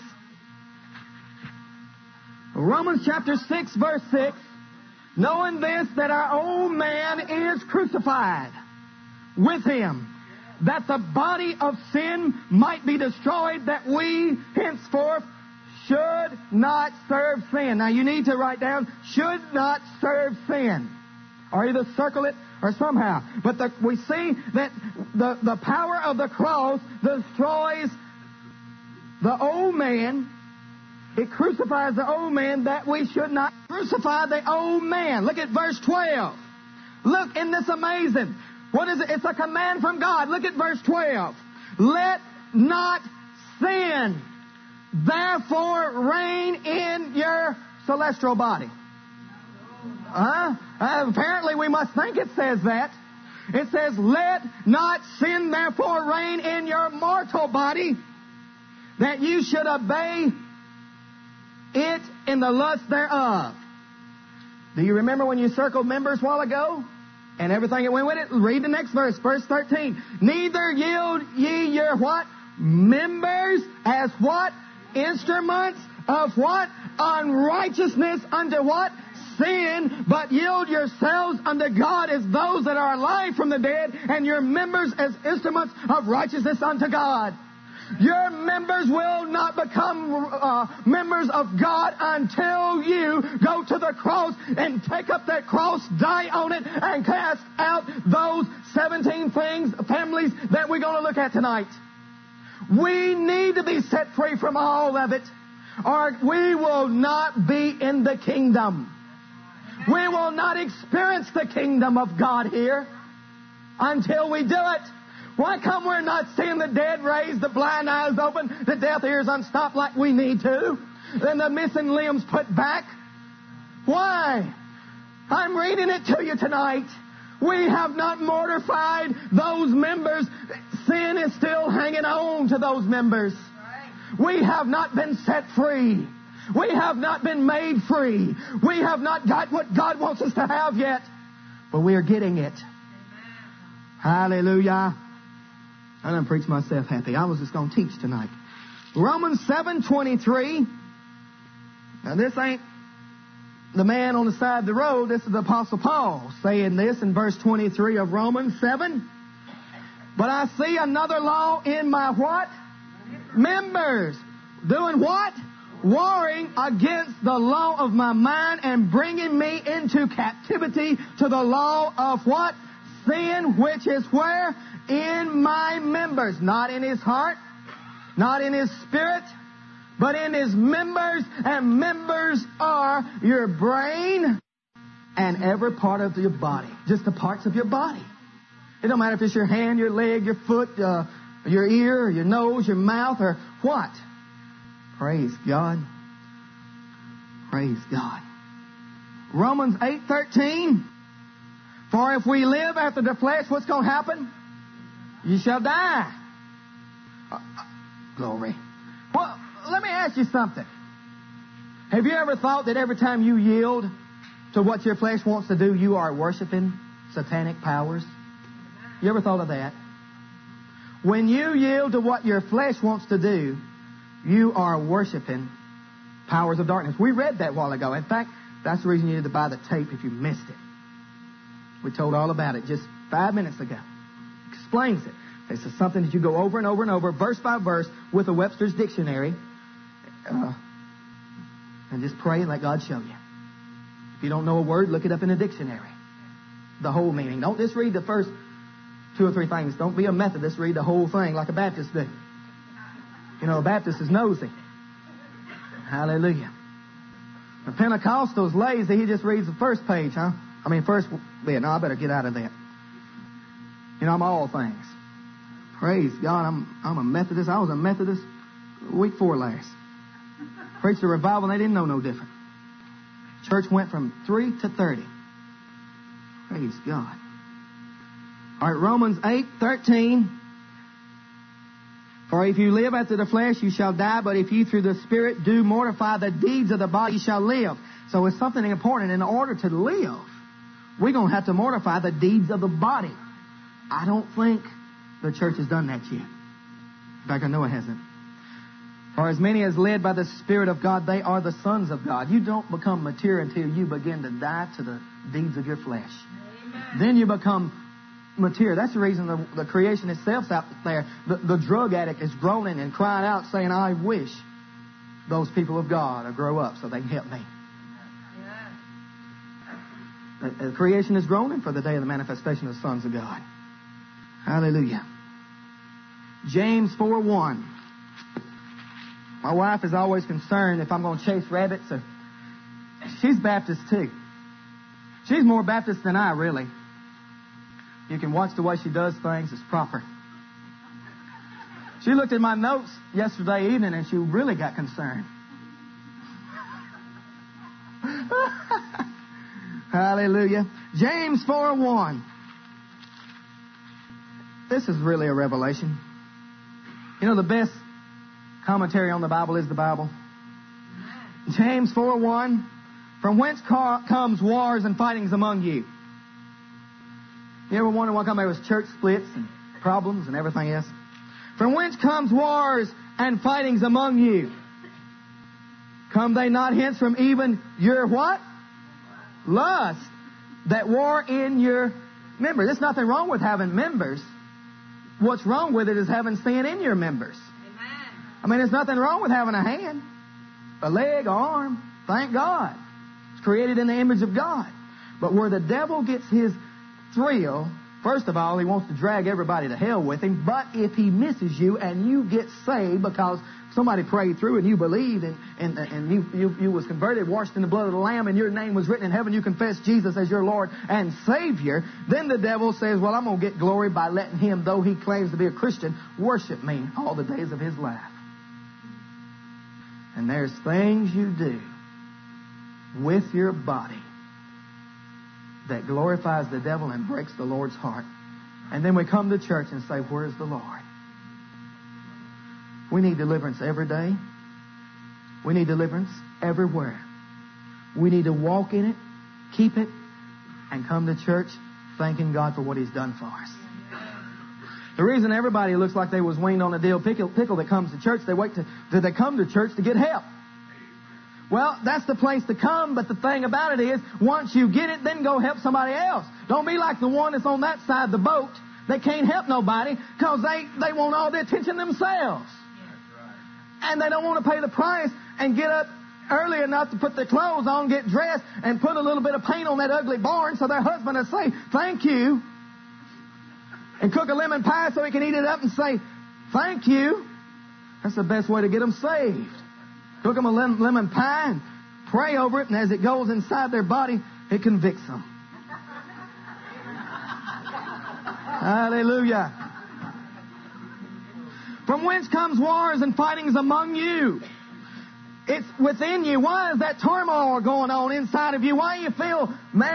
Romans chapter 6, verse 6. Knowing this, that our old man is crucified with Him, that the body of sin might be destroyed, that we henceforth should not serve sin. Now you need to write down, should not serve sin. Or either circle it or somehow. But we see that the power of the cross destroys the old man. It crucifies the old man, that we should not crucify the old man. Look at verse 12. Look, isn't this amazing? What is it? It's a command from God. Look at verse 12. Let not sin therefore reign in your celestial body. Apparently we must think it says that. It says, let not sin therefore reign in your mortal body, that you should obey it in the lust thereof. Do you remember when you circled members a while ago? And everything that went with it? Read the next verse, verse 13. Neither yield ye your what? Members as what? Instruments of what? Unrighteousness unto what? Sin, but yield yourselves unto God as those that are alive from the dead, and your members as instruments of righteousness unto God. Your members will not become members of God until you go to the cross and take up that cross, die on it, and cast out those 17 families that we're going to look at tonight. We need to be set free from all of it, or we will not be in the kingdom. We will not experience the kingdom of God here until we do it. Why come we're not seeing the dead raised, the blind eyes open, the deaf ears unstopped like we need to, and the missing limbs put back? Why? I'm reading it to you tonight. We have not mortified those members. Sin is still hanging on to those members. We have not been set free. We have not been made free. We have not got what God wants us to have yet. But we are getting it. Hallelujah. I done preached myself happy. I was just going to teach tonight. Romans 7:23. Now this ain't the man on the side of the road. This is the Apostle Paul saying this in verse 23 of Romans 7. But I see another law in my what? Members. Doing what? Warring against the law of my mind and bringing me into captivity to the law of what? Sin, which is where? In my members. Not in his heart, not in his spirit, but in his members. And members are your brain and every part of your body. Just the parts of your body. It don't matter if it's your hand, your leg, your foot, your ear, your nose, your mouth, or what. Praise God. Praise God. Romans 8:13. For if we live after the flesh, what's going to happen? You shall die. Glory. Well, let me ask you something. Have you ever thought that every time you yield to what your flesh wants to do, you are worshiping satanic powers? You ever thought of that? When you yield to what your flesh wants to do, you are worshiping powers of darkness. We read that a while ago. In fact, that's the reason you need to buy the tape if you missed it. We told all about it just 5 minutes ago. Explains it. This is something that you go over and over and over, verse by verse, with a Webster's Dictionary. And just pray and let God show you. If you don't know a word, look it up in a dictionary. The whole meaning. Don't just read the first 2 or 3 things. Don't be a Methodist. Read the whole thing like a Baptist do. You know, a Baptist is nosy. Hallelujah. The Pentecostal's lazy. He just reads the first page, huh? First bit. No, I better get out of that. You know, I'm all things. Praise God. I'm a Methodist. I was a Methodist week 4 last. Preached a revival and they didn't know no different. Church went from 3 to 30. Praise God. All right, Romans 8:13. For if you live after the flesh, you shall die. But if you through the Spirit do mortify the deeds of the body, you shall live. So it's something important. In order to live, we're going to have to mortify the deeds of the body. I don't think the church has done that yet. In fact, I know it hasn't. For as many as led by the Spirit of God, they are the sons of God. You don't become mature until you begin to die to the deeds of your flesh. Amen. Then you become mature. That's the reason the creation itself's out there. The drug addict is groaning and crying out saying, I wish those people of God would grow up so they can help me. Yeah. The creation is groaning for the day of the manifestation of the sons of God. Hallelujah. James 4:1. My wife is always concerned if I'm going to chase rabbits. She's Baptist too. She's more Baptist than I, really. You can watch the way she does things. It's proper. She looked at my notes yesterday evening and she really got concerned. Hallelujah. James 4:1. This is really a revelation. You know, the best commentary on the Bible is the Bible. James 4:1. From whence comes wars and fightings among you? You ever wonder why there was church splits and problems and everything else? From whence comes wars and fightings among you? Come they not hence from even your what? Lust that war in your members. There's nothing wrong with having members. What's wrong with it is having sin in your members. There's nothing wrong with having a hand, a leg, an arm. Thank God. It's created in the image of God. But where the devil gets his thrill, first of all, he wants to drag everybody to hell with him. But if he misses you and you get saved because somebody prayed through and you believed and you was converted, washed in the blood of the Lamb, and your name was written in heaven, you confess Jesus as your Lord and Savior, then the devil says, well, I'm going to get glory by letting him, though he claims to be a Christian, worship me all the days of his life. And there's things you do with your body that glorifies the devil and breaks the Lord's heart. And then we come to church and say, where's the Lord? We need deliverance every day. We need deliverance everywhere. We need to walk in it, keep it, and come to church thanking God for what He's done for us. The reason everybody looks like they was weaned on a dill pickle that comes to church, they wait till they come to church to get help. Well, that's the place to come, but the thing about it is, once you get it, then go help somebody else. Don't be like the one that's on that side of the boat that can't help nobody because they want all the attention themselves. And they don't want to pay the price and get up early enough to put their clothes on, get dressed, and put a little bit of paint on that ugly barn so their husband will say, thank you. And cook a lemon pie so he can eat it up and say, thank you. That's the best way to get them saved. Cook them a lemon pie and pray over it, and as it goes inside their body, it convicts them. Hallelujah. From whence comes wars and fightings among you? It's within you. Why is that turmoil going on inside of you? Why you feel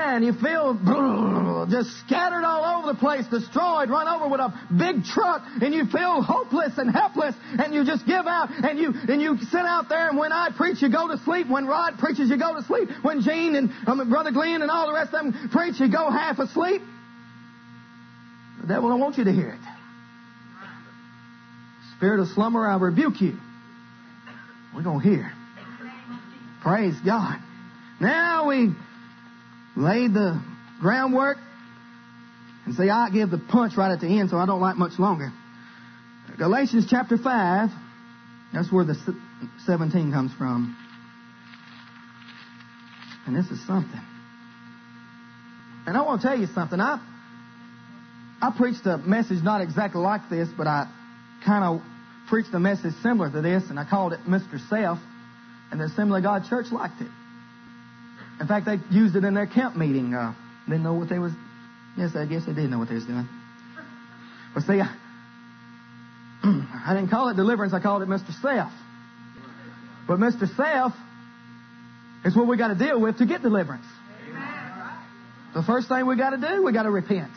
just scattered all over the place, destroyed, run over with a big truck, and you feel hopeless and helpless, and you just give out, and you sit out there, and when I preach, you go to sleep. When Rod preaches, you go to sleep. When Gene and Brother Glenn and all the rest of them preach, you go half asleep. The devil don't want you to hear it. Spirit of slumber, I rebuke you. We're going to hear. Praise God. Now we laid the groundwork. And see, I give the punch right at the end, so I don't like much longer. Galatians chapter 5. That's where the 17 comes from. And this is something. And I want to tell you something. I preached a message not exactly like this, but I kind of preached a message similar to this, and I called it Mr. Self, and the Assembly of God Church liked it. In fact, they used it in their camp meeting. Didn't know what they was... Yes, I guess they did know what they was doing. But see, I didn't call it deliverance, I called it Mr. Self. But Mr. Self is what we got to deal with to get deliverance. The first thing we got to do, we got to repent.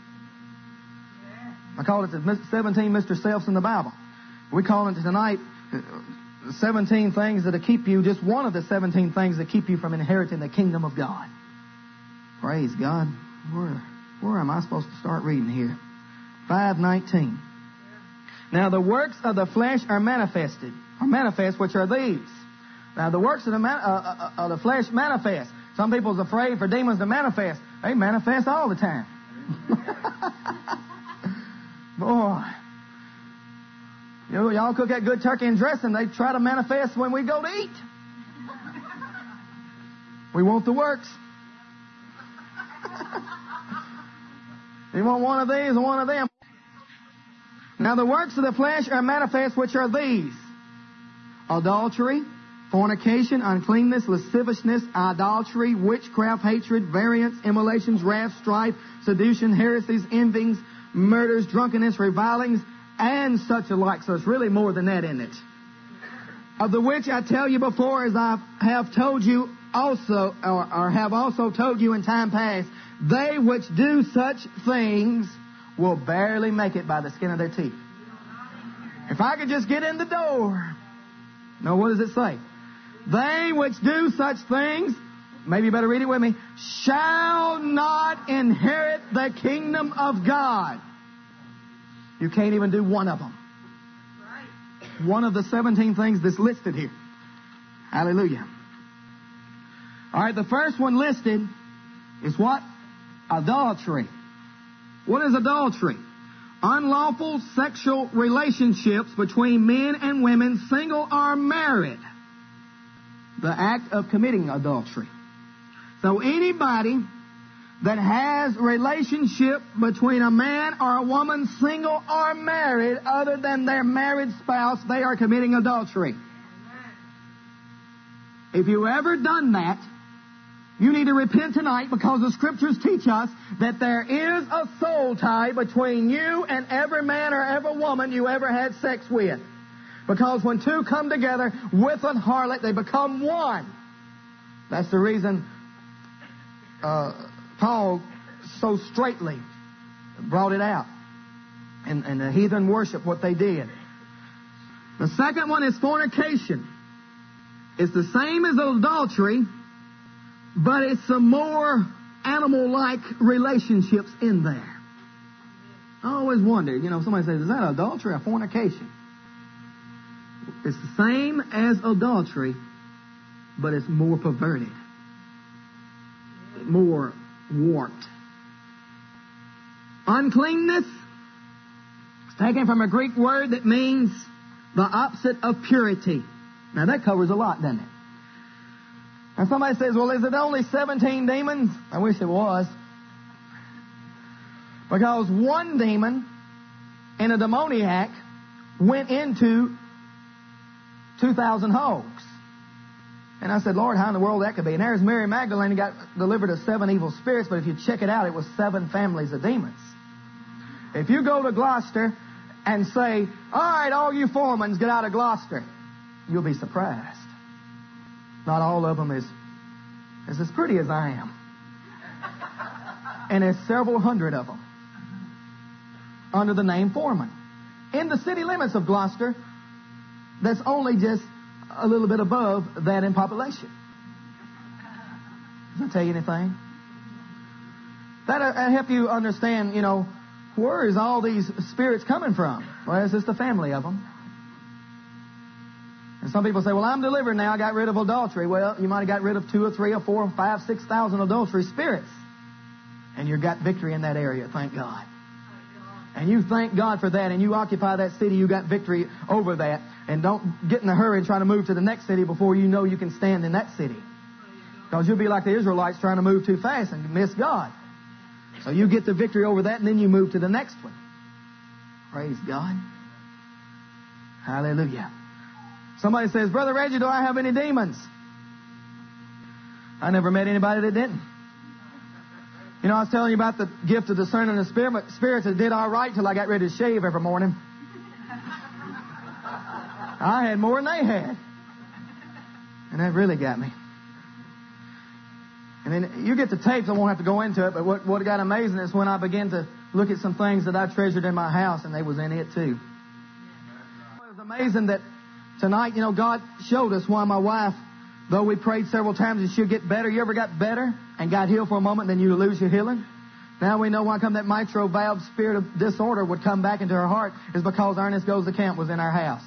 I call it the 17 Mr. Selfs in the Bible. We call it tonight 17 things that'll keep you, just one of the 17 things that keep you from inheriting the kingdom of God. Praise God. Where am I supposed to start reading here? 5:19. Now the works of the flesh are manifest, which are these. Now the works of the flesh manifest. Some people's afraid for demons to manifest. They manifest all the time. Boy. You know, y'all cook that good turkey and dressing, they try to manifest when we go to eat. We want the works. You want one of these and one of them. Now the works of the flesh are manifest, which are these: adultery, fornication, uncleanness, lasciviousness, idolatry, witchcraft, hatred, variance, immolations, wrath, strife, sedition, heresies, envyings, murders, drunkenness, revilings, and such alike. So it's really more than that, isn't it? Of the which I tell you before, as I have told you also, or have also told you in time past, they which do such things will barely make it by the skin of their teeth. If I could just get in the door. No, what does it say? They which do such things, maybe you better read it with me, shall not inherit the kingdom of God. You can't even do one of them. One of the 17 things that's listed here. Hallelujah. All right, the first one listed is what? Adultery. What is adultery? Unlawful sexual relationships between men and women, single or married. The act of committing adultery. So anybody that has relationship between a man or a woman, single or married, other than their married spouse, they are committing adultery. If you ever done that, you need to repent tonight, because the Scriptures teach us that there is a soul tie between you and every man or every woman you ever had sex with. Because when two come together with a harlot, they become one. That's the reason Paul so straightly brought it out. And the heathen worship, what they did. The second one is fornication. It's the same as adultery, but it's some more animal-like relationships in there. I always wonder, somebody says, is that adultery or fornication? It's the same as adultery, but it's more perverted, more warped. Uncleanness is taken from a Greek word that means the opposite of purity. Now that covers a lot, doesn't it? And somebody says, well, is it only 17 demons? I wish it was. Because one demon in a demoniac went into 2,000 hogs. And I said, Lord, how in the world that could be? And there's Mary Magdalene who got delivered of 7 evil spirits, but if you check it out, it was 7 families of demons. If you go to Gloucester and say, all right, all you foremans, get out of Gloucester, you'll be surprised. Not all of them is as pretty as I am. And there's several hundred of them under the name foreman. In the city limits of Gloucester, that's only just a little bit above that in population. Does that tell you anything? That'll help you understand, where is all these spirits coming from? Well, it's just a family of them. And some people say, well, I'm delivered now. I got rid of adultery. Well, you might have got rid of 2 or 3 or 4 or 5, 6,000 adultery spirits. And you've got victory in that area, thank God. And you thank God for that, and you occupy that city, you got victory over that. And don't get in a hurry and try to move to the next city before you know you can stand in that city. Because you'll be like the Israelites trying to move too fast and miss God. So you get the victory over that, and then you move to the next one. Praise God. Hallelujah. Somebody says, Brother Reggie, do I have any demons? I never met anybody that didn't. You know, I was telling you about the gift of discerning the spirits that did all right till I got ready to shave every morning. I had more than they had. And that really got me. And then you get the tapes, I won't have to go into it, but what got amazing is when I began to look at some things that I treasured in my house, and they was in it too. It was amazing that tonight, you know, God showed us why my wife, though we prayed several times that she'd get better. You ever got better and got healed for a moment, then you lose your healing? Now we know why come that mitral valve spirit of disorder would come back into her heart is because Ernest Goes to Camp was in our house.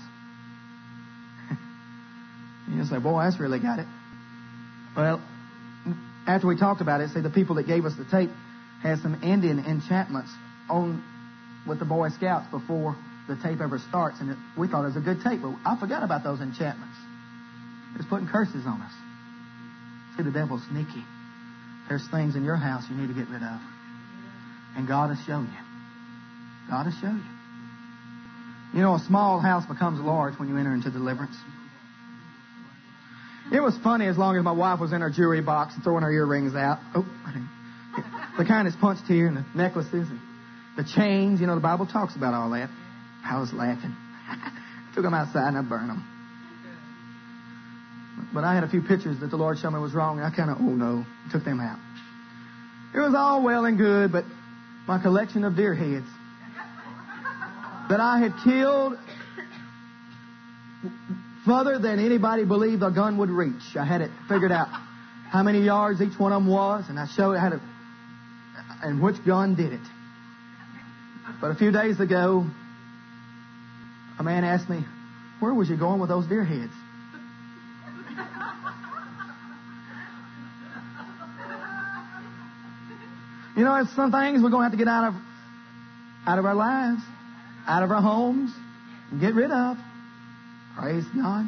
You say, boy, that's really got it. Well, after we talked about it, see, the people that gave us the tape had some Indian enchantments on with the Boy Scouts before the tape ever starts, and we thought it was a good tape, but I forgot about those enchantments. It's putting curses on us. See, the devil's sneaky. There's things in your house you need to get rid of. And God will show you. God will show you. You know, a small house becomes large when you enter into deliverance. It was funny as long as my wife was in her jewelry box and throwing her earrings out. Oh, the kind that's punched here, and the necklaces, and the chains. You know, the Bible talks about all that. I was laughing. Took them outside and I burned them. But I had a few pictures that the Lord showed me was wrong, and I kind of, took them out. It was all well and good, but my collection of deer heads that I had killed further than anybody believed a gun would reach. I had it figured out how many yards each one of them was, and I showed how to, and which gun did it. But a few days ago, a man asked me, where was you going with those deer heads? You know, it's some things we're going to have to get out of our lives, out of our homes, and get rid of. Praise God.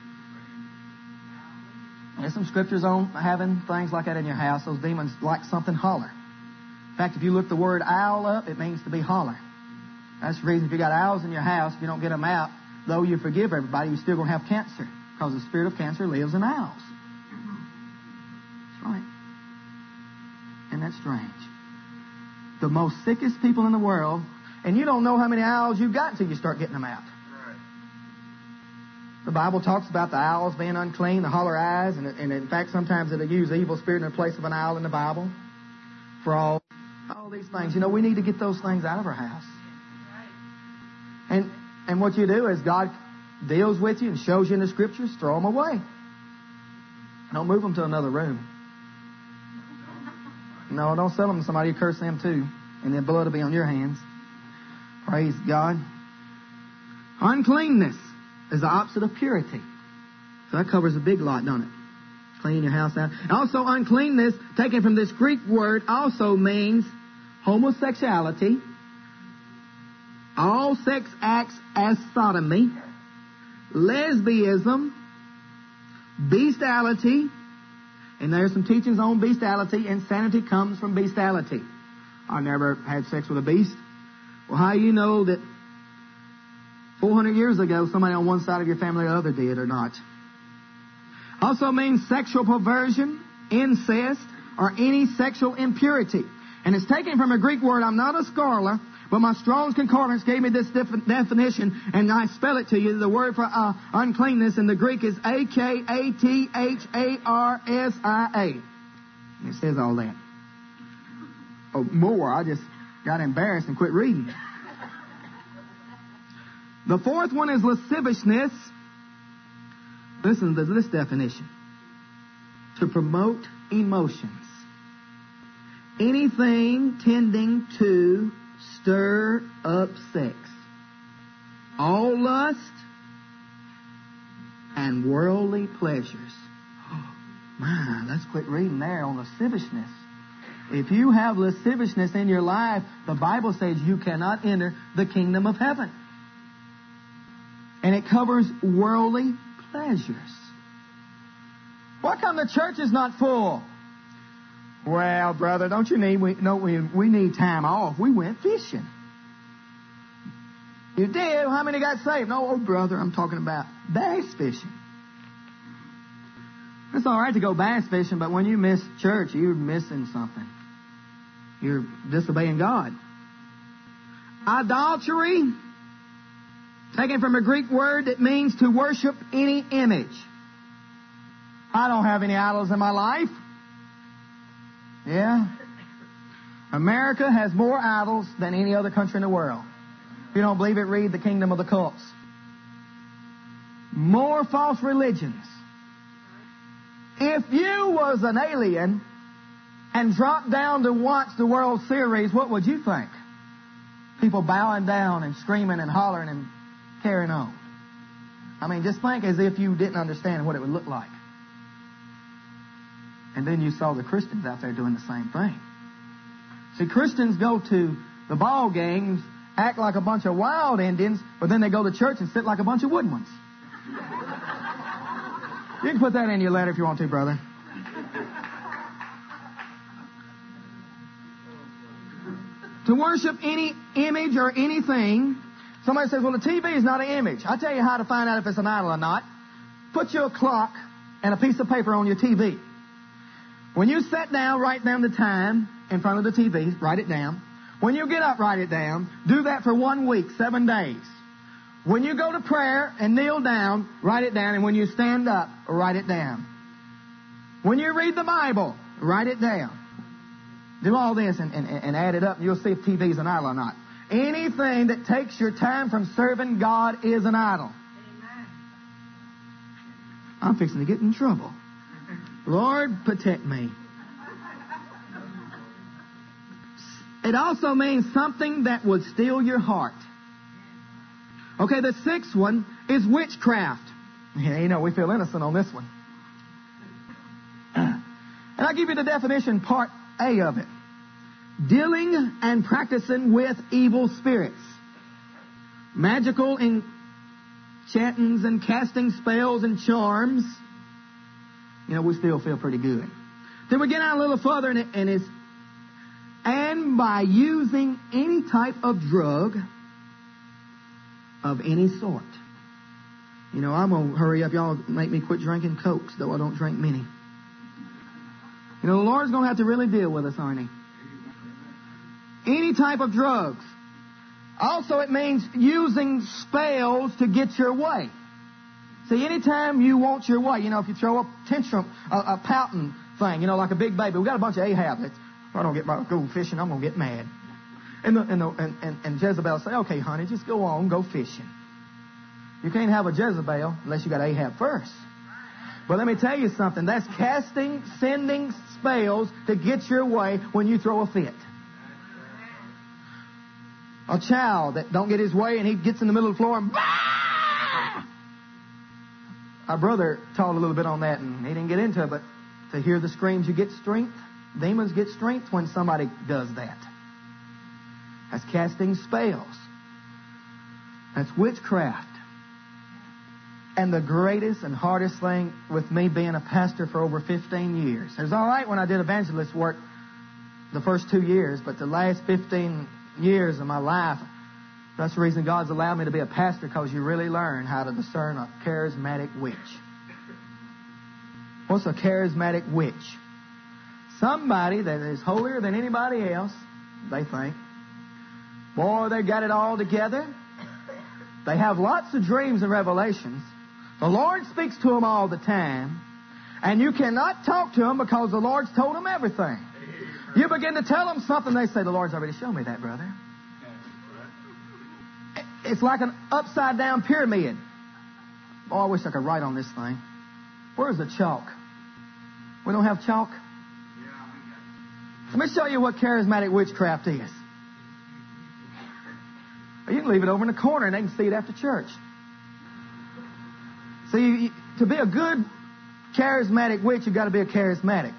There's some scriptures on having things like that in your house. Those demons like something holler. In fact, if you look the word owl up, it means to be holler. That's the reason if you got owls in your house, if you don't get them out, though you forgive everybody, you're still going to have cancer. Because the spirit of cancer lives in owls. That's right. Isn't that strange? The most sickest people in the world, and you don't know how many owls you've got until you start getting them out. The Bible talks about the owls being unclean, the holler eyes, and in fact sometimes it'll use evil spirit in the place of an owl in the Bible. For all these things. You know, we need to get those things out of our house. And what you do is God deals with you and shows you in the scriptures, throw them away. Don't move them to another room. No, don't sell them to somebody. Curse them too. And their blood will be on your hands. Praise God. Uncleanness is the opposite of purity. So that covers a big lot, doesn't it? Clean your house out. Also, uncleanness, taken from this Greek word, also means homosexuality, all sex acts as sodomy, lesbianism, bestiality, and there's some teachings on bestiality. Insanity comes from bestiality. I never had sex with a beast. Well, how do you know that 400 years ago somebody on one side of your family or the other did or not? Also means sexual perversion, incest, or any sexual impurity. And it's taken from a Greek word. I'm not a scholar, but my Strong's Concordance gave me this definition, and I spell it to you. The word for uncleanness in the Greek is A-K-A-T-H-A-R-S-I-A. It says all that. Oh, more. I just got embarrassed and quit reading. The fourth one is lasciviousness. Listen to this definition. To promote emotions. Anything tending to stir up sex. All lust and worldly pleasures. Oh, my, let's quit reading there on lasciviousness. If you have lasciviousness in your life, the Bible says you cannot enter the kingdom of heaven. And it covers worldly pleasures. Why come the church is not full? Well, brother, don't you need, we need time off. We went fishing. You did? How many got saved? No, oh, brother, I'm talking about bass fishing. It's all right to go bass fishing, but when you miss church, you're missing something. You're disobeying God. Idolatry, taken from a Greek word that means to worship any image. I don't have any idols in my life. Yeah. America has more idols than any other country in the world. If you don't believe it, read The Kingdom of the Cults. More false religions. If you was an alien and dropped down to watch the World Series, what would you think? People bowing down and screaming and hollering and carrying on. I mean, just think as if you didn't understand what it would look like. And then you saw the Christians out there doing the same thing. See, Christians go to the ball games, act like a bunch of wild Indians, but then they go to church and sit like a bunch of wooden ones. You can put that in your letter if you want to, brother. To worship any image or anything. Somebody says, well, the TV is not an image. I'll tell you how to find out if it's an idol or not. Put your clock and a piece of paper on your TV. When you sit down, write down the time in front of the TV. Write it down. When you get up, write it down. Do that for 1 week, 7 days. When you go to prayer and kneel down, write it down. And when you stand up, write it down. When you read the Bible, write it down. Do all this and add it up, and you'll see if TV is an idol or not. Anything that takes your time from serving God is an idol. Amen. I'm fixing to get in trouble. Lord, protect me. It also means something that would steal your heart. Okay, the sixth one is witchcraft. Yeah, you know, we feel innocent on this one. And I'll give you the definition, part A of it. Dealing and practicing with evil spirits. Magical enchantings and casting spells and charms. You know, we still feel pretty good. Then we get out a little further and it's, and by using any type of drug of any sort. You know, I'm going to hurry up. Y'all make me quit drinking Cokes, though I don't drink many. You know, the Lord's going to have to really deal with us, aren't He? Any type of drugs. Also, it means using spells to get your way. See, anytime you want your way, you know, if you throw a tantrum, a pouting thing, you know, like a big baby. We got a bunch of Ahab. If I don't go fishing, I'm going to get mad. And Jezebel say, okay, honey, just go on, go fishing. You can't have a Jezebel unless you got Ahab first. But let me tell you something. That's sending spells to get your way when you throw a fit. A child that don't get his way and he gets in the middle of the floor and bah! Our brother taught a little bit on that and he didn't get into it, but to hear the screams, you get strength. Demons get strength when somebody does that. That's casting spells. That's witchcraft. And the greatest and hardest thing with me being a pastor for over 15 years. It was all right when I did evangelist work the first 2 years, but the last 15 years of my life, that's the reason God's allowed me to be a pastor, because you really learn how to discern a charismatic witch. What's a charismatic witch? Somebody that is holier than anybody else, they think. Boy, they got it all together. They have lots of dreams and revelations. The Lord speaks to them all the time. And you cannot talk to them because the Lord's told them everything. You begin to tell them something, they say, the Lord's already shown me that, brother. It's like an upside down pyramid. Oh, I wish I could write on this thing. Where's the chalk? We don't have chalk? Let me show you what charismatic witchcraft is. You can leave it over in the corner and they can see it after church. See, to be a good charismatic witch, you've got to be a charismatic.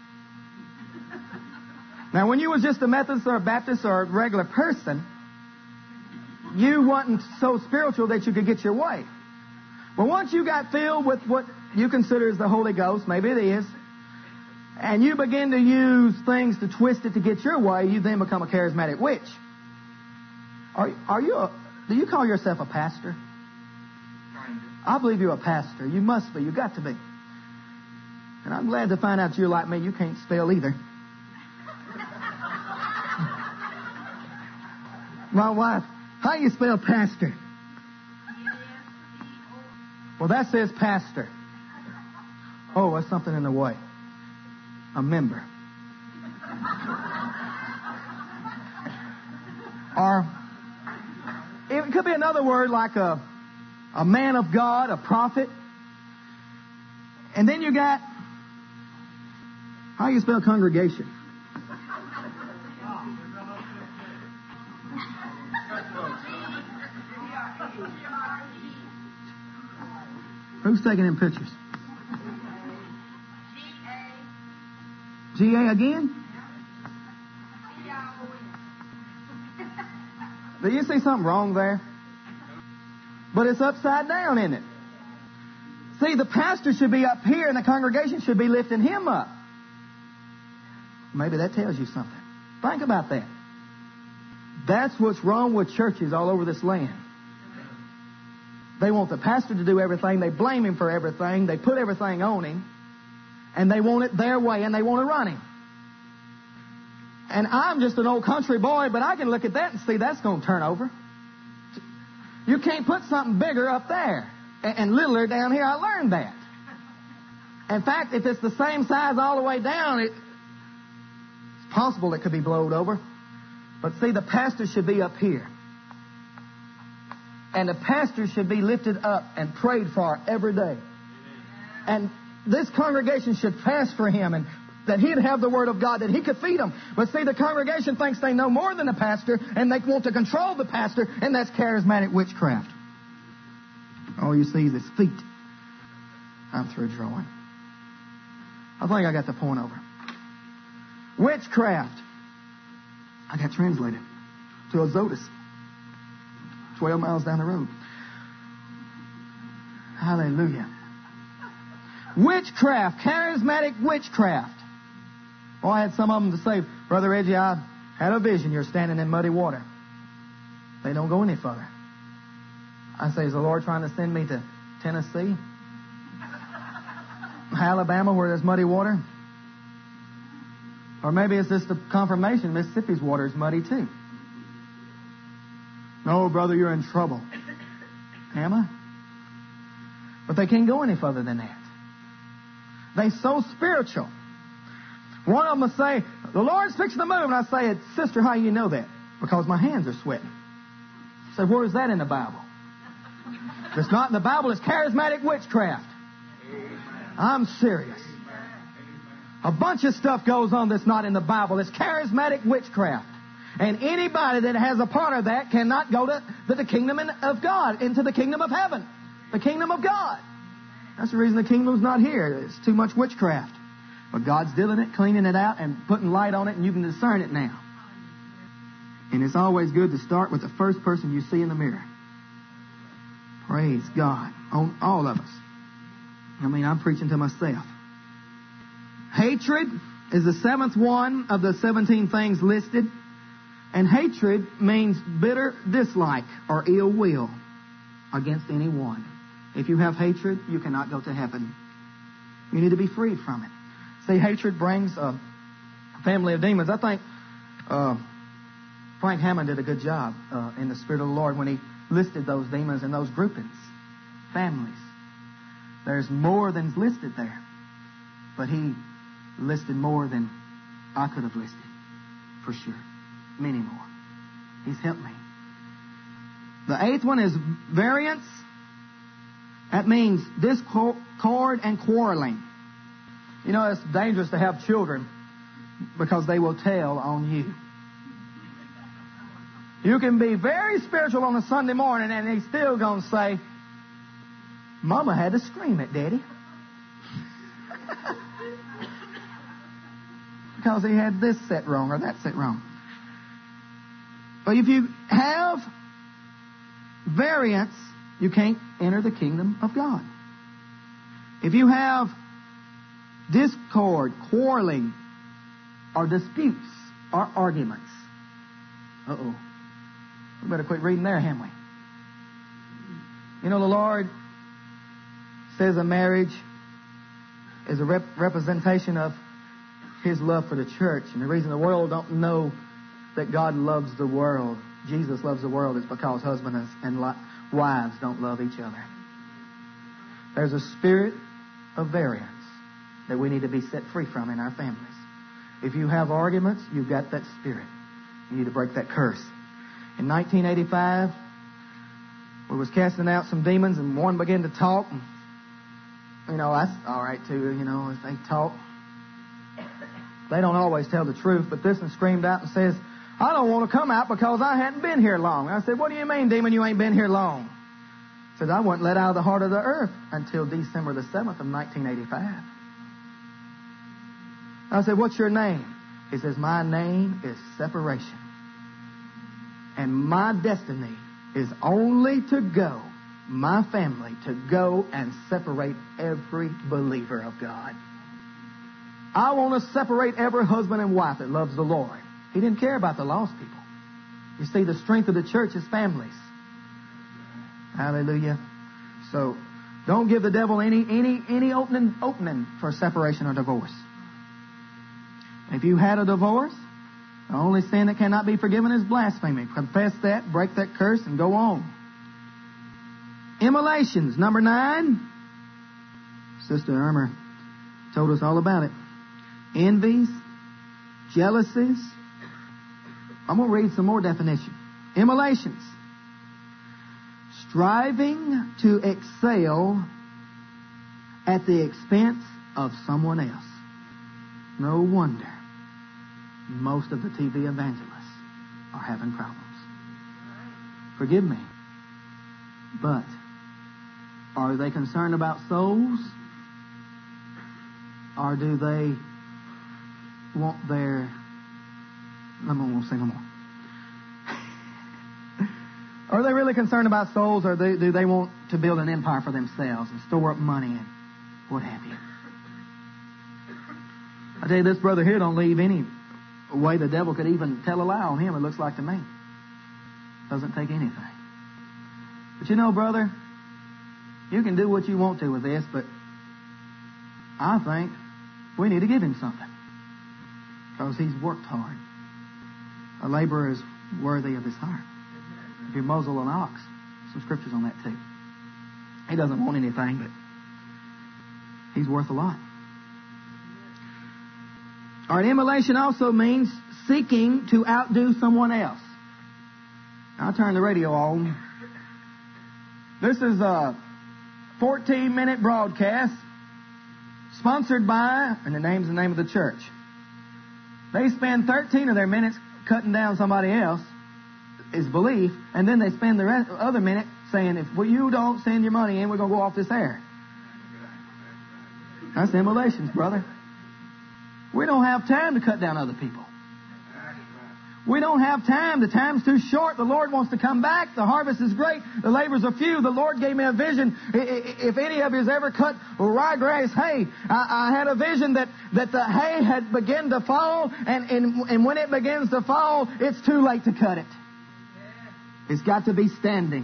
Now, when you was just a Methodist or a Baptist or a regular person, you wasn't so spiritual that you could get your way. But once you got filled with what you consider as the Holy Ghost, maybe it is, and you begin to use things to twist it to get your way, you then become a charismatic witch. Do you call yourself a pastor? I believe you're a pastor. You must be. You got to be. And I'm glad to find out you're like me. You can't spell either. My wife, how do you spell pastor? Well, that says pastor. Oh, there's something in the way. A member. Or it could be another word like a man of God, a prophet. And then you got, how do you spell congregation? Who's taking in pictures? G-A again? Do you see something wrong there? But it's upside down, isn't it? See, the pastor should be up here and the congregation should be lifting him up. Maybe that tells you something. Think about that. That's what's wrong with churches all over this land. They want the pastor to do everything. They blame him for everything. They put everything on him. And they want it their way and they want to run him. And I'm just an old country boy, but I can look at that and see that's going to turn over. You can't put something bigger up there and littler down here. I learned that. In fact, if it's the same size all the way down, it's possible it could be blowed over. But see, the pastor should be up here. And the pastor should be lifted up and prayed for every day. And this congregation should fast for him and that he'd have the Word of God, that he could feed them. But see, the congregation thinks they know more than the pastor and they want to control the pastor, and that's charismatic witchcraft. All you see is his feet. I'm through drawing. I think I got the point over. Witchcraft. I got translated to Azotus. 12 miles down the road. Hallelujah. Witchcraft, charismatic witchcraft. Well, I had some of them to say, Brother Reggie, I had a vision. You're standing in muddy water. They don't go any further. I say, is the Lord trying to send me to Tennessee? Alabama, where there's muddy water? Or maybe it's just a confirmation Mississippi's water is muddy too. No, brother, you're in trouble. Am I? But they can't go any further than that. They're so spiritual. One of them will say, the Lord's fixing to move. And I say, sister, how do you know that? Because my hands are sweating. I say, where is that in the Bible? If it's not in the Bible, it's charismatic witchcraft. I'm serious. A bunch of stuff goes on that's not in the Bible. It's charismatic witchcraft. And anybody that has a part of that cannot go to the kingdom of God, into the kingdom of heaven, the kingdom of God. That's the reason the kingdom's not here. It's too much witchcraft. But God's dealing it, cleaning it out, and putting light on it, and you can discern it now. And it's always good to start with the first person you see in the mirror. Praise God. On all of us. I mean, I'm preaching to myself. Hatred is the seventh one of the 17 things listed. And hatred means bitter dislike or ill will against anyone. If you have hatred, you cannot go to heaven. You need to be freed from it. See, hatred brings a family of demons. I think Frank Hammond did a good job in the Spirit of the Lord when he listed those demons and those groupings, families. There's more than's listed there. But he listed more than I could have listed, for sure. Many more. He's helped me. The eighth one is variance. That means discord and quarreling. You know, it's dangerous to have children because they will tell on you. You can be very spiritual on a Sunday morning and he's still going to say, Mama had to scream at Daddy. Because he had this set wrong or that set wrong. But if you have variance, you can't enter the kingdom of God. If you have discord, quarreling, or disputes, or arguments, we better quit reading there, haven't we? You know, the Lord says a marriage is a representation of His love for the church. And the reason the world don't know that God loves the world, Jesus loves the world, is because husbands and wives don't love each other. There's a spirit of variance that we need to be set free from in our families. If you have arguments, you've got that spirit. You need to break that curse. In 1985, we was casting out some demons, and one began to talk. And, you know, that's all right too, you know, if they talk. They don't always tell the truth, but this one screamed out and says, I don't want to come out because I hadn't been here long. I said, what do you mean, demon, you ain't been here long? He says, I wasn't let out of the heart of the earth until December the 7th of 1985. I said, what's your name? He says, my name is separation. And my destiny is only to go, my family, to go and separate every believer of God. I want to separate every husband and wife that loves the Lord. He didn't care about the lost people. You see, the strength of the church is families. Hallelujah. So, don't give the devil any opening for separation or divorce. If you had a divorce, the only sin that cannot be forgiven is blasphemy. Confess that, break that curse, and go on. Immolations, number 9. Sister Irma told us all about it. Envies, jealousies. I'm going to read some more definition. Immolations. Striving to excel at the expense of someone else. No wonder most of the TV evangelists are having problems. Forgive me, but are they concerned about souls? Or do they want their... I won't say no more. Are they really concerned about souls, or do they want to build an empire for themselves and store up money and what have you? I tell you, this brother here don't leave any way the devil could even tell a lie on him, it looks like to me. Doesn't take anything. But you know, brother, you can do what you want to with this, but I think we need to give him something. Because he's worked hard. A laborer is worthy of his hire. If you muzzle an ox, some scriptures on that too. He doesn't want anything, but he's worth a lot. All right, immolation also means seeking to outdo someone else. I'll turn the radio on. This is a 14-minute broadcast sponsored by, and the name's the name of the church. They spend 13 of their minutes cutting down somebody else, is belief, and then they spend the other minute saying, if you don't send your money in, we're going to go off this air. That's immolations, brother. We don't have time to cut down other people. We don't have time. The time's too short. The Lord wants to come back. The harvest is great. The labors are few. The Lord gave me a vision. If any of you has ever cut ryegrass hay, I had a vision that the hay had begun to fall, and when it begins to fall, it's too late to cut it. It's got to be standing,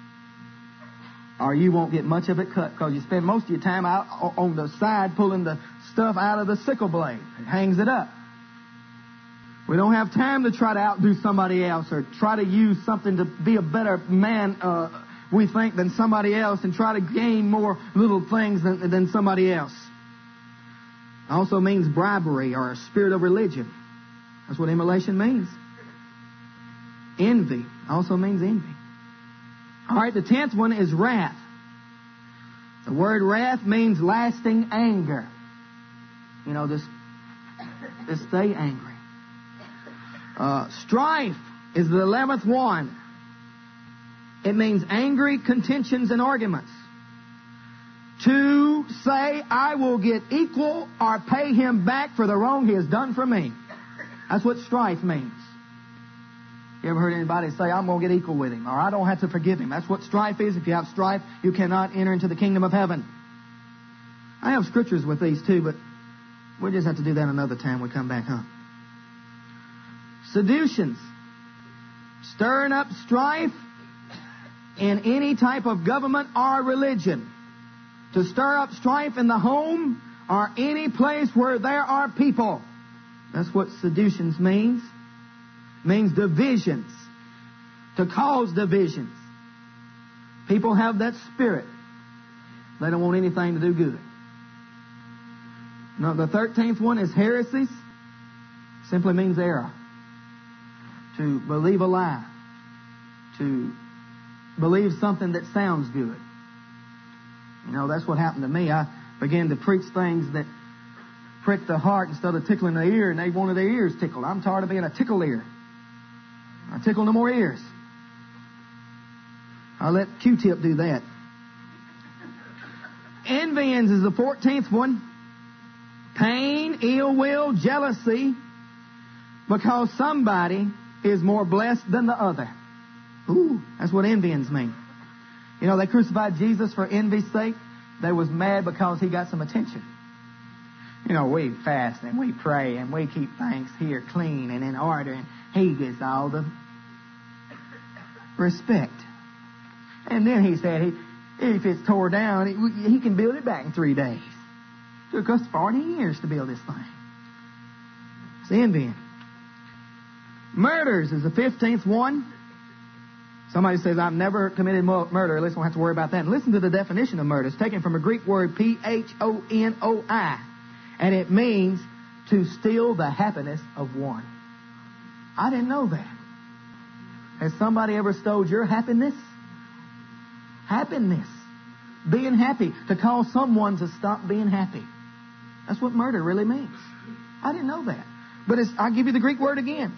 or you won't get much of it cut, because you spend most of your time out on the side pulling the stuff out of the sickle blade. It hangs it up. We don't have time to try to outdo somebody else or try to use something to be a better man, we think, than somebody else, and try to gain more little things than somebody else. It also means bribery or a spirit of religion. That's what immolation means. Envy also means envy. All right, the 10th one is wrath. The word wrath means lasting anger. You know, just stay angry. Strife is the 11th one. It means angry contentions and arguments. to say, I will get equal or pay him back for the wrong he has done for me. That's what strife means. You ever heard anybody say, I'm going to get equal with him, or I don't have to forgive him? That's what strife is. If you have strife, you cannot enter into the kingdom of heaven. I have scriptures with these too, but we'll just have to do that another time we come back, huh? Seductions. Stirring up strife in any type of government or religion. To stir up strife in the home or any place where there are people. That's what seductions means. Means divisions. To cause divisions. People have that spirit. They don't want anything to do good. Now, the 13th one is heresies. Simply means error. To believe a lie. To believe something that sounds good. You know, that's what happened to me. I began to preach things that prick the heart instead of tickling the ear, and they wanted their ears tickled. I'm tired of being a tickle ear. I tickle no more ears. I'll let Q-tip do that. Envyings is the 14th one. Pain, ill will, jealousy, because somebody is more blessed than the other. Ooh, that's what envyings mean. You know, they crucified Jesus for envy's sake. They was mad because he got some attention. You know, we fast and we pray and we keep things here clean and in order, and he gets all the respect. And then he said, if it's tore down, he can build it back in 3 days. It took us 40 years to build this thing. It's envying. Murders is the 15th one. Somebody says, I've never committed murder. At least we won't have to worry about that. And listen to the definition of murder. It's taken from a Greek word, P-H-O-N-O-I. And it means to steal the happiness of one. I didn't know that. Has somebody ever stole your happiness? Happiness. Being happy. To cause someone to stop being happy. That's what murder really means. I didn't know that. But I'll give you the Greek word again.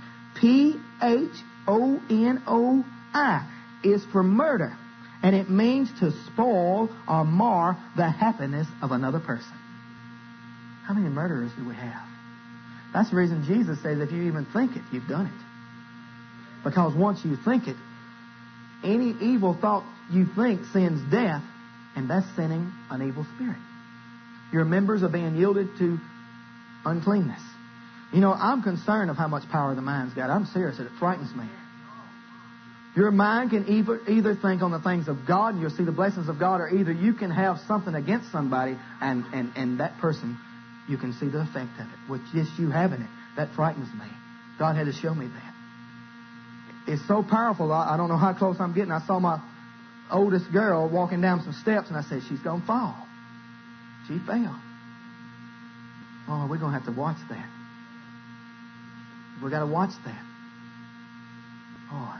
P-H-O-N-O-I is for murder. And it means to spoil or mar the happiness of another person. How many murderers do we have? That's the reason Jesus says if you even think it, you've done it. Because once you think it, any evil thought you think sends death, and that's sending an evil spirit. Your members are being yielded to uncleanness. You know, I'm concerned of how much power the mind's got. I'm serious. It frightens me. Your mind can either think on the things of God and you'll see the blessings of God, or either you can have something against somebody and that person, you can see the effect of it. With just you having it, that frightens me. God had to show me that. It's so powerful. I don't know how close I'm getting. I saw my oldest girl walking down some steps, and I said, she's going to fall. She fell. Oh, we're going to have to watch that. We've got to watch that. Oh,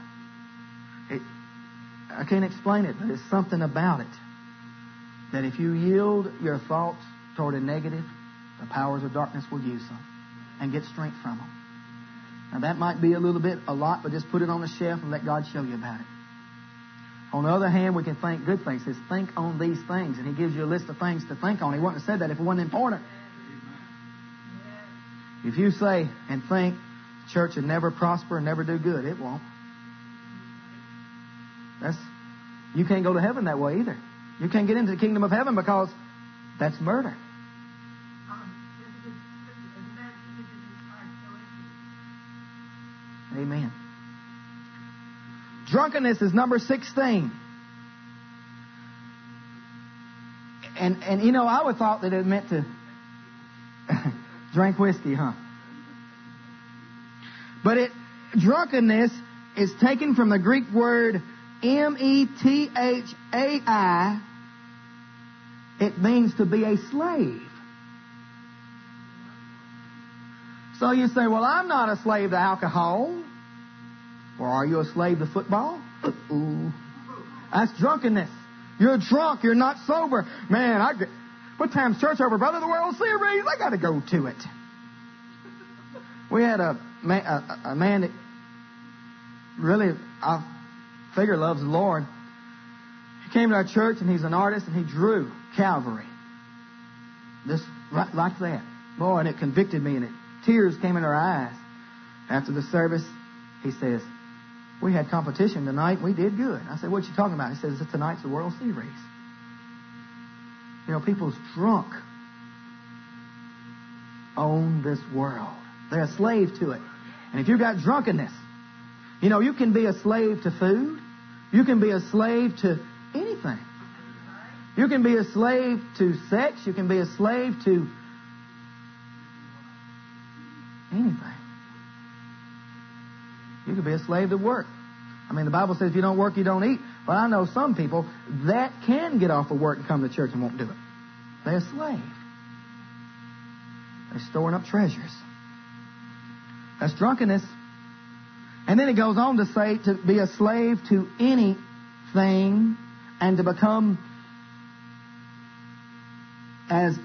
I can't explain it, but it's something about it. That if you yield your thoughts toward a negative, the powers of darkness will use them and get strength from them. Now that might be a lot, but just put it on the shelf and let God show you about it. On the other hand, we can think good things. He says, think on these things, and He gives you a list of things to think on. He wouldn't have said that if it wasn't important. If you say and think the church will never prosper and never do good, it won't. You can't go to heaven that way either. You can't get into the kingdom of heaven because that's murder. Amen. Drunkenness is number 16. And you know, I would thought that it meant to drink whiskey, huh? But drunkenness is taken from the Greek word M-E-T-H-A-I. It means to be a slave. So you say, well, I'm not a slave to alcohol. Or are you a slave to football? Ooh. That's drunkenness. You're drunk. You're not sober. Man, what time's church over, brother? The World Series. I got to go to it. We had a man that really, I figure, loves the Lord. He came to our church, and he's an artist, and he drew Calvary. Just right like that. Boy, and it convicted me, and tears came in her eyes. After the service, he says, we had competition tonight, we did good. I said, what you talking about? He says, tonight's the World Series. You know, people's drunk on this world. They're a slave to it. And if you've got drunkenness, you know, you can be a slave to food. You can be a slave to anything. You can be a slave to sex. You can be a slave to anything. You can be a slave to work. I mean, the Bible says if you don't work, you don't eat. But I know some people that can get off of work and come to church and won't do it. They're a slave. They're storing up treasures. That's drunkenness. And then it goes on to say to be a slave to anything and to become as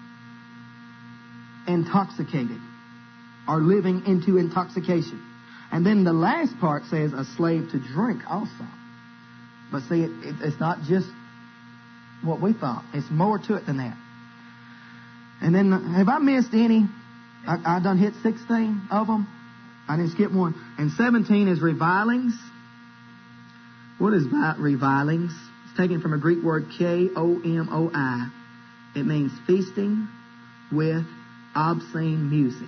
intoxicated or living into intoxication. And then the last part says a slave to drink also. But see, it's not just what we thought. It's more to it than that. And then, have I missed any? I done hit 16 of them. I didn't skip one. And 17 is revilings. What is revilings? It's taken from a Greek word K-O-M-O-I. It means feasting with obscene music.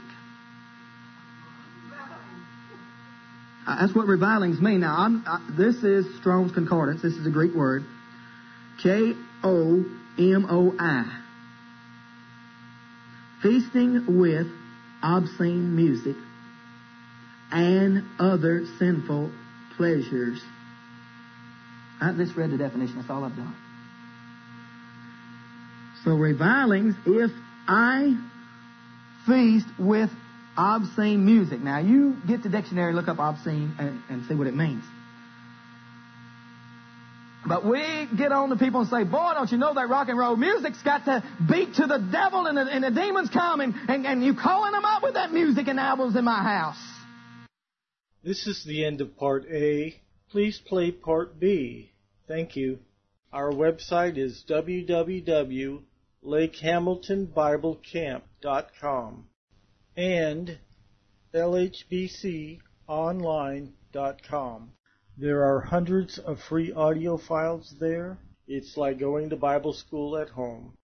That's what revilings mean. Now, this is Strong's Concordance. This is a Greek word. K-O-M-O-I. Feasting with obscene music and other sinful pleasures. I just read the definition. That's all I've done. So revilings, if I feast with obscene music. Now, you get the dictionary, look up obscene, and see what it means. But we get on to people and say, boy, don't you know that rock and roll music's got to beat to the devil and the demons come and you calling them up with that music and albums in my house. This is the end of Part A. Please play Part B. Thank you. Our website is www.lakehamiltonbiblecamp.com and lhbconline.com. There are hundreds of free audio files there. It's like going to Bible school at home.